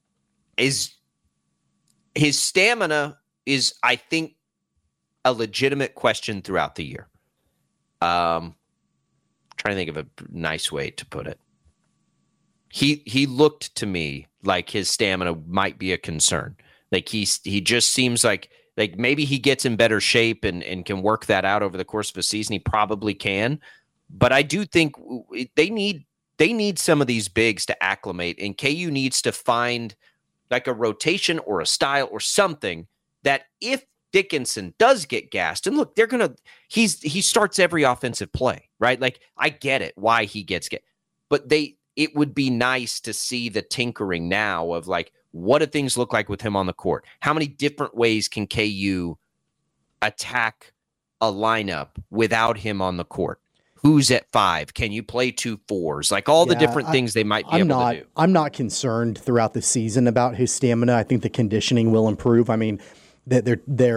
his stamina is, I think, a legitimate question throughout the year. Trying to think of a nice way to put it. He looked to me like his stamina might be a concern. Like he just seems like maybe he gets in better shape and can work that out over the course of a season. He probably can. But I do think they need some of these bigs to acclimate, and KU needs to find like a rotation or a style or something that if Dickinson does get gassed, and look, he starts every offensive play, right? Like I get it why he gets but it would be nice to see the tinkering now of like, what do things look like with him on the court? How many different ways can KU attack a lineup without him on the court? Who's at 5? Can you play 2 4s? Like all the different things they might be able to do. I'm not concerned throughout the season about his stamina. I think the conditioning will improve. I mean, they're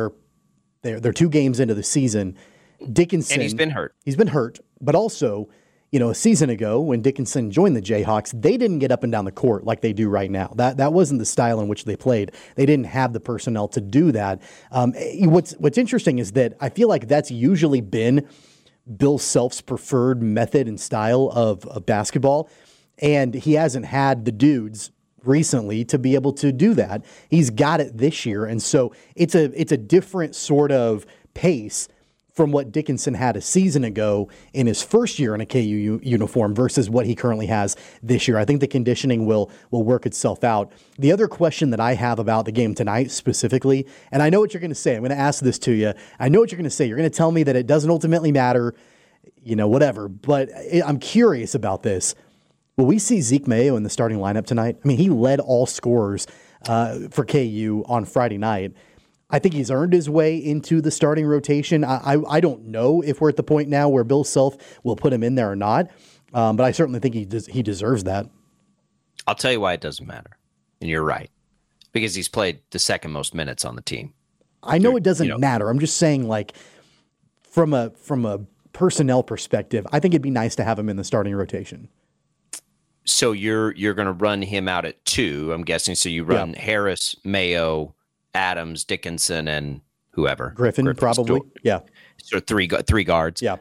2 games into the season. Dickinson, and he's been hurt. He's been hurt, but also, a season ago when Dickinson joined the Jayhawks, they didn't get up and down the court like they do right now. That wasn't the style in which they played. They didn't have the personnel to do that. What's interesting is that I feel like that's usually been Bill Self's preferred method and style of basketball, and he hasn't had the dudes recently to be able to do that. He's got it this year, and so it's a different sort of pace from what Dickinson had a season ago in his first year in a KU uniform versus what he currently has this year. I think the conditioning will work itself out. The other question that I have about the game tonight specifically, and I know what you're going to say. I'm going to ask this to you. I know what you're going to say. You're going to tell me that it doesn't ultimately matter, whatever. But I'm curious about this. Will we see Zeke Mayo in the starting lineup tonight? I mean, he led all scorers for KU on Friday night. I think he's earned his way into the starting rotation. I don't know if we're at the point now where Bill Self will put him in there or not, but I certainly think he deserves that. I'll tell you why it doesn't matter, and you're right, because he's played the second most minutes on the team. I know it doesn't matter. I'm just saying, like, from a personnel perspective, I think it'd be nice to have him in the starting rotation. So you're going to run him out at 2, I'm guessing. So you run Harris, Mayo, Adams, Dickinson, and whoever. Griffin probably. Yeah. So three guards. Yeah.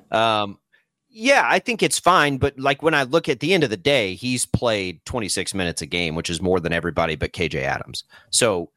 I think it's fine. But like when I look at the end of the day, he's played 26 minutes a game, which is more than everybody but KJ Adams. So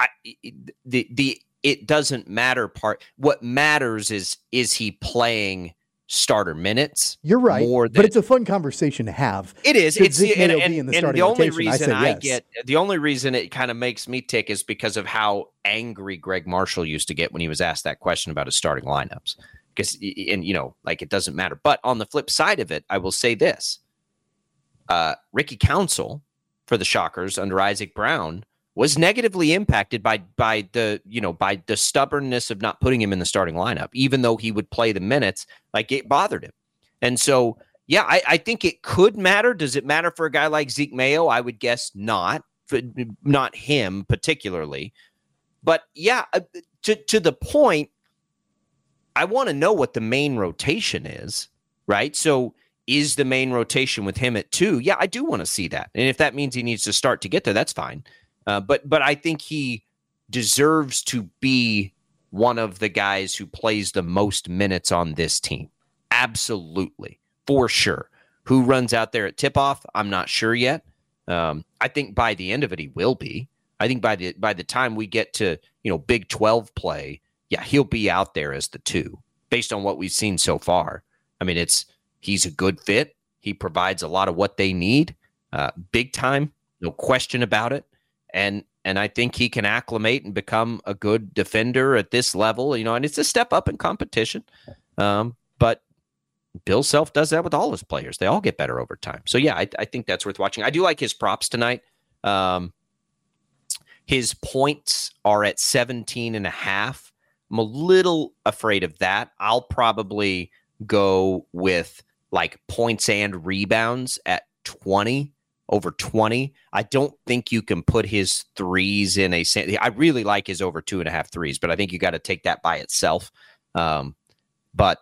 it doesn't matter part. What matters is he playing starter minutes? You're right, but it's a fun conversation to have. It is. It's the only reason it kind of makes me tick is because of how angry Greg Marshall used to get when he was asked that question about his starting lineups. Because it doesn't matter. But on the flip side of it, I will say this: Ricky Council for the Shockers under Isaac Brown was negatively impacted by the stubbornness of not putting him in the starting lineup, even though he would play the minutes. Like, it bothered him. And so, yeah, I think it could matter. Does it matter for a guy like Zeke Mayo? I would guess not him particularly. But yeah, to the point, I want to know what the main rotation is, right? So is the main rotation with him at 2? Yeah, I do want to see that. And if that means he needs to start to get there, that's fine. But I think he deserves to be one of the guys who plays the most minutes on this team. Absolutely, for sure. Who runs out there at tip-off? I'm not sure yet. I think by the end of it, he will be. I think by the time we get to Big 12 play, yeah, he'll be out there as the 2, based on what we've seen so far. I mean, he's a good fit. He provides a lot of what they need, big time, no question about it. And I think he can acclimate and become a good defender at this level, and it's a step up in competition. But Bill Self does that with all his players. They all get better over time. So, yeah, I think that's worth watching. I do like his props tonight. His points are at 17.5. I'm a little afraid of that. I'll probably go with like points and rebounds at 20. Over 20. I don't think you can put his threes in I really like his over 2.5 threes, but I think you got to take that by itself. But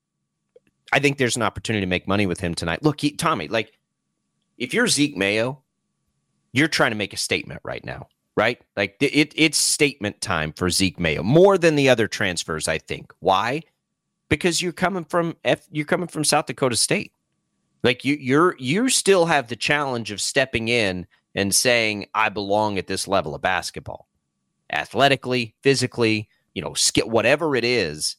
I think there's an opportunity to make money with him tonight. Look, Tommy, like, if you're Zeke Mayo, you're trying to make a statement right now, right? Like, it's statement time for Zeke Mayo, more than the other transfers, I think. Why? Because you're coming from South Dakota State. Like, you still have the challenge of stepping in and saying, I belong at this level of basketball, athletically, physically, skill, whatever it is.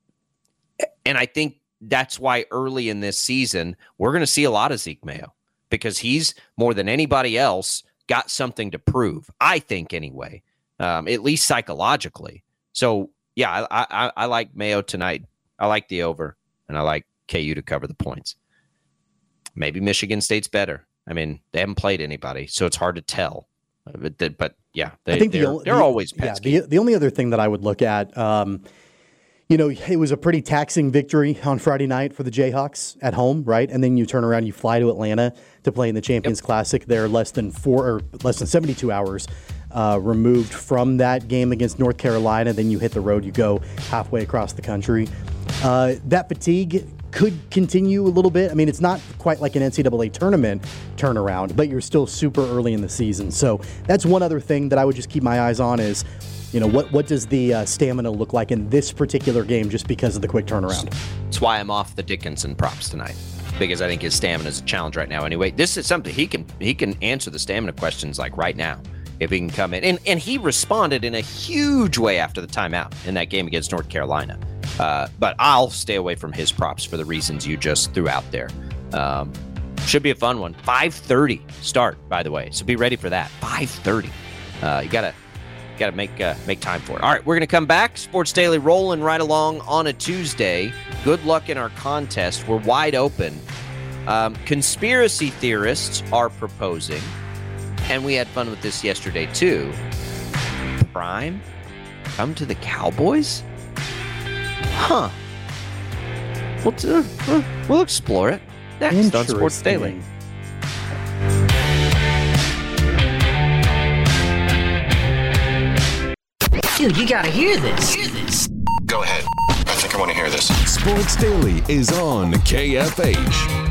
And I think that's why early in this season, we're going to see a lot of Zeke Mayo, because he's, more than anybody else, got something to prove, I think, anyway, at least psychologically. So, yeah, I like Mayo tonight. I like the over, and I like KU to cover the points. Maybe Michigan State's better. I mean, they haven't played anybody, so it's hard to tell. But yeah, they're always pesky. Yeah, the only other thing that I would look at, it was a pretty taxing victory on Friday night for the Jayhawks at home, right? And then you turn around, you fly to Atlanta to play in the Champions Classic. They're less than 72 hours removed from that game against North Carolina. Then you hit the road, you go halfway across the country. That fatigue could continue a little bit. I mean, it's not quite like an NCAA tournament turnaround, but you're still super early in the season. So that's one other thing that I would just keep my eyes on is, what does the stamina look like in this particular game just because of the quick turnaround? That's why I'm off the Dickinson props tonight, because I think his stamina is a challenge right now. Anyway, this is something he can answer the stamina questions like right now if he can come in. And he responded in a huge way after the timeout in that game against North Carolina. But I'll stay away from his props for the reasons you just threw out there. Should be a fun one. 5:30 start, by the way, so be ready for that. 5:30. You gotta make time for it. All right, we're gonna come back. Sports Daily rolling right along on a Tuesday. Good luck in our contest. We're wide open. Conspiracy theorists are proposing, and we had fun with this yesterday too. Prime come to the Cowboys? Huh. We'll explore it next on Sports Daily. Dude, you gotta hear this. Go ahead. I think I want to hear this. Sports Daily is on KFH.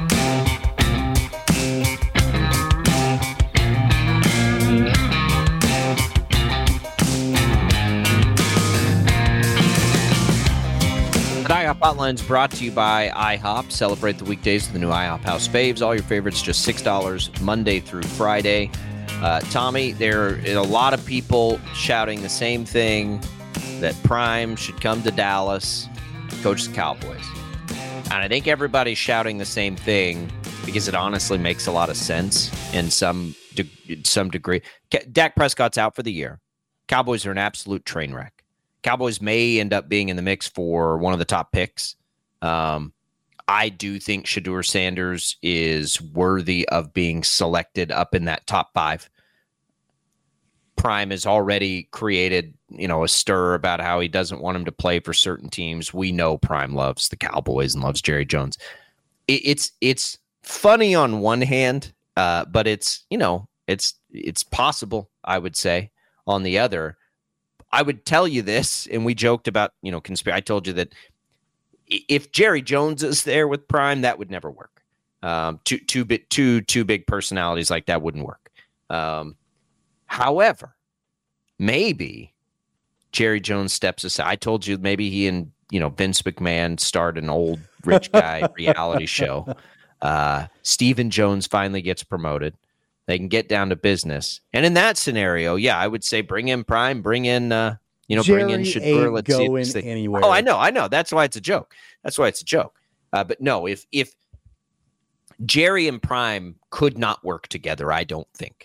IHOP Hotline is brought to you by IHOP. Celebrate the weekdays with the new IHOP House Faves. All your favorites, just $6 Monday through Friday. Tommy, there are a lot of people shouting the same thing, that Prime should come to Dallas, coach the Cowboys. And I think everybody's shouting the same thing because it honestly makes a lot of sense in some degree. Dak Prescott's out for the year. Cowboys are an absolute train wreck. Cowboys may end up being in the mix for one of the top picks. I do think Shedeur Sanders is worthy of being selected up in that top 5. Prime has already created, a stir about how he doesn't want him to play for certain teams. We know Prime loves the Cowboys and loves Jerry Jones. It's funny on one hand, but it's possible, I would say, on the other. I would tell you this, and we joked about, conspiracy. I told you that if Jerry Jones is there with Prime, that would never work. Two big personalities like that wouldn't work. However, maybe Jerry Jones steps aside. I told you maybe he and Vince McMahon start an old rich guy reality show. Stephen Jones finally gets promoted. They can get down to business. And in that scenario, yeah, I would say bring in Prime, bring in bring in Shedeur. Let's going anywhere. Oh, I know. That's why it's a joke. But no, if Jerry and Prime could not work together, I don't think.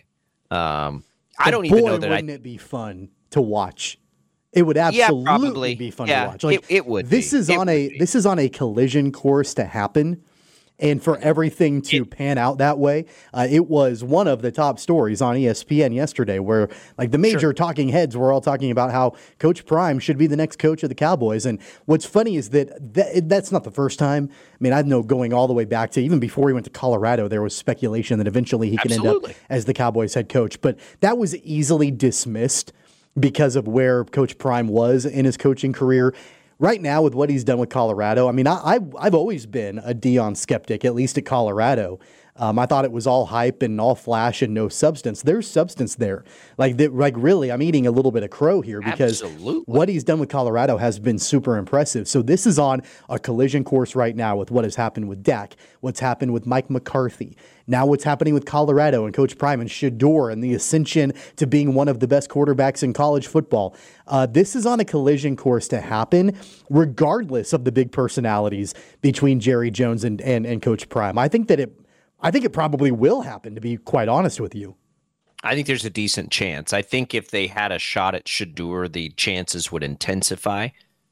I don't even know that. Wouldn't it be fun to watch? It would absolutely be fun to watch. It would. This is on a collision course to happen. And for everything to pan out that way, it was one of the top stories on ESPN yesterday where the major talking heads were all talking about how Coach Prime should be the next coach of the Cowboys. And what's funny is that's not the first time. I mean, I know going all the way back to even before he went to Colorado, there was speculation that eventually he could end up as the Cowboys head coach. But that was easily dismissed because of where Coach Prime was in his coaching career. Right now, with what he's done with Colorado, I mean, I've always been a Deion skeptic, at least at Colorado. I thought it was all hype and all flash and no substance. There's substance there. Really, I'm eating a little bit of crow here because what he's done with Colorado has been super impressive. So this is on a collision course right now with what has happened with Dak, what's happened with Mike McCarthy, now what's happening with Colorado and Coach Prime and Shedeur and the ascension to being one of the best quarterbacks in college football. This is on a collision course to happen regardless of the big personalities between Jerry Jones and Coach Prime. I think it probably will happen, to be quite honest with you. I think there's a decent chance. I think if they had a shot at Shedeur, the chances would intensify.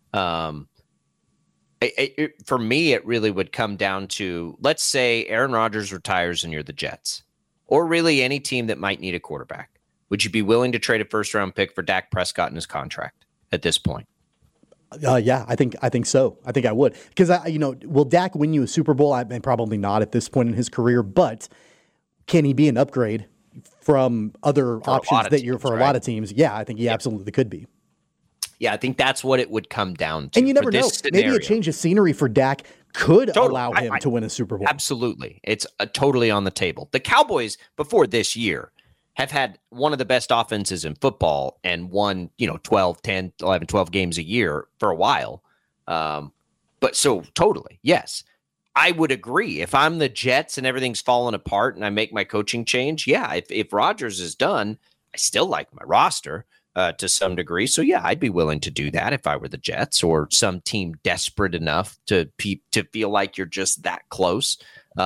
For me, it really would come down to, let's say Aaron Rodgers retires and you're the Jets, or really any team that might need a quarterback. Would you be willing to trade a first-round pick for Dak Prescott in his contract at this point? Yeah, I think so. I think I would. Because, will Dak win you a Super Bowl? Probably not at this point in his career, but can he be an upgrade from other options for a lot of teams? Yeah, I think he absolutely could be. Yeah, I think that's what it would come down to. And you never know. Maybe a change of scenery for Dak could allow him to win a Super Bowl. Absolutely. It's totally on the table. The Cowboys, before this year, have had one of the best offenses in football and won, 12 games a year for a while. But so totally, yes. I would agree. If I'm the Jets and everything's falling apart and I make my coaching change, yeah, if Rodgers is done, I still like my roster to some degree. So, yeah, I'd be willing to do that if I were the Jets or some team desperate enough to feel like you're just that close.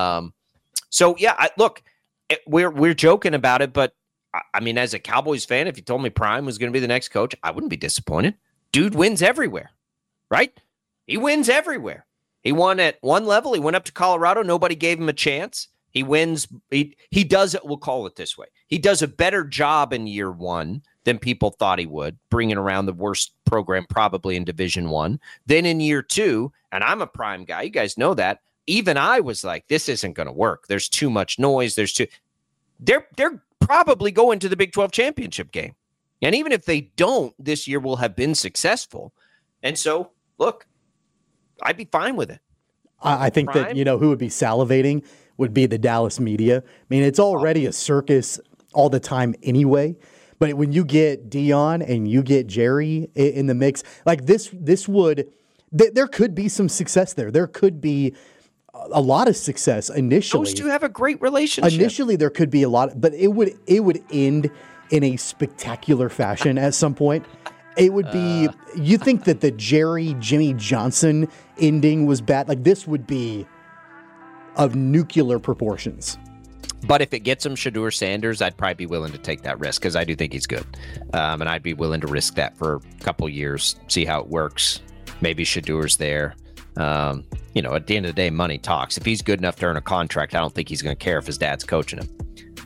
Look, we're joking about it, but I mean, as a Cowboys fan, if you told me Prime was going to be the next coach, I wouldn't be disappointed. Dude wins everywhere, right? He wins everywhere. He won at one level. He went up to Colorado. Nobody gave him a chance. He wins. He does it. We'll call it this way. He does a better job in year one than people thought he would, bringing around the worst program probably in Division I. Then in year two, and I'm a Prime guy. You guys know that. Even I was like, this isn't going to work. There's too much noise. They're probably going to the Big 12 championship game. And even if they don't, this year will have been successful. And so, look, I'd be fine with it. I think Prime, that, who would be salivating would be the Dallas media. I mean, it's already a circus all the time anyway. But when you get Deion and you get Jerry in the mix, like this would, there could be some success there. There could be a lot of success initially. Those two have a great relationship. Initially, there could be a lot, but it would end in a spectacular fashion at some point. It would be, you think that the Jimmy Johnson ending was bad? Like, this would be of nuclear proportions. But if it gets him Shedeur Sanders, I'd probably be willing to take that risk because I do think he's good. And I'd be willing to risk that for a couple years, see how it works. Maybe Shedeur's there. At the end of the day, money talks. If he's good enough to earn a contract, I don't think he's going to care if his dad's coaching him.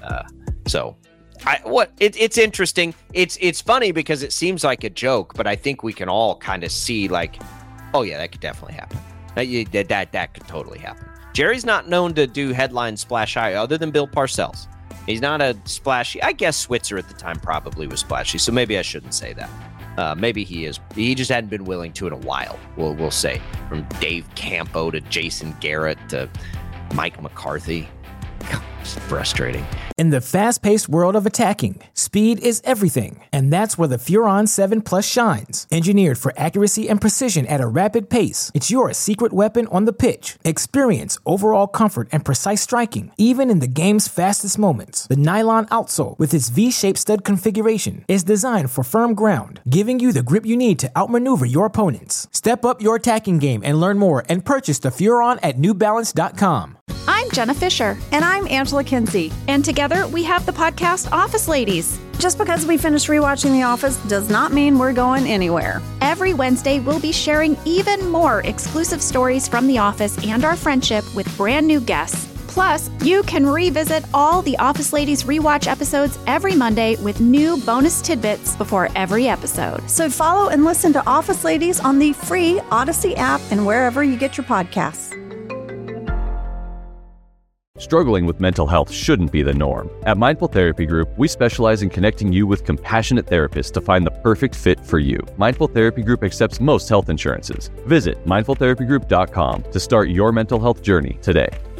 It's interesting. It's funny because it seems like a joke, but I think we can all kind of see like, oh yeah, that could definitely happen. That could totally happen. Jerry's not known to do headline splash high other than Bill Parcells. He's not a splashy. I guess Switzer at the time probably was splashy, so maybe I shouldn't say that. Maybe he is. He just hadn't been willing to in a while. We'll say from Dave Campo to Jason Garrett to Mike McCarthy. It's frustrating. In the fast-paced world of attacking, speed is everything, and that's where the Furon 7 Plus shines. Engineered for accuracy and precision at a rapid pace, it's your secret weapon on the pitch. Experience overall comfort and precise striking, even in the game's fastest moments. The nylon outsole, with its V-shaped stud configuration, is designed for firm ground, giving you the grip you need to outmaneuver your opponents. Step up your attacking game and learn more and purchase the Furon at NewBalance.com. I'm Jenna Fisher. And I'm Angela Kinsey. And together we have the podcast Office Ladies. Just because we finished rewatching The Office does not mean we're going anywhere. Every Wednesday, we'll be sharing even more exclusive stories from The Office and our friendship with brand new guests. Plus, you can revisit all the Office Ladies rewatch episodes every Monday with new bonus tidbits before every episode. So follow and listen to Office Ladies on the free Odyssey app and wherever you get your podcasts. Struggling with mental health shouldn't be the norm. At Mindful Therapy Group, we specialize in connecting you with compassionate therapists to find the perfect fit for you. Mindful Therapy Group accepts most health insurances. Visit mindfultherapygroup.com to start your mental health journey today.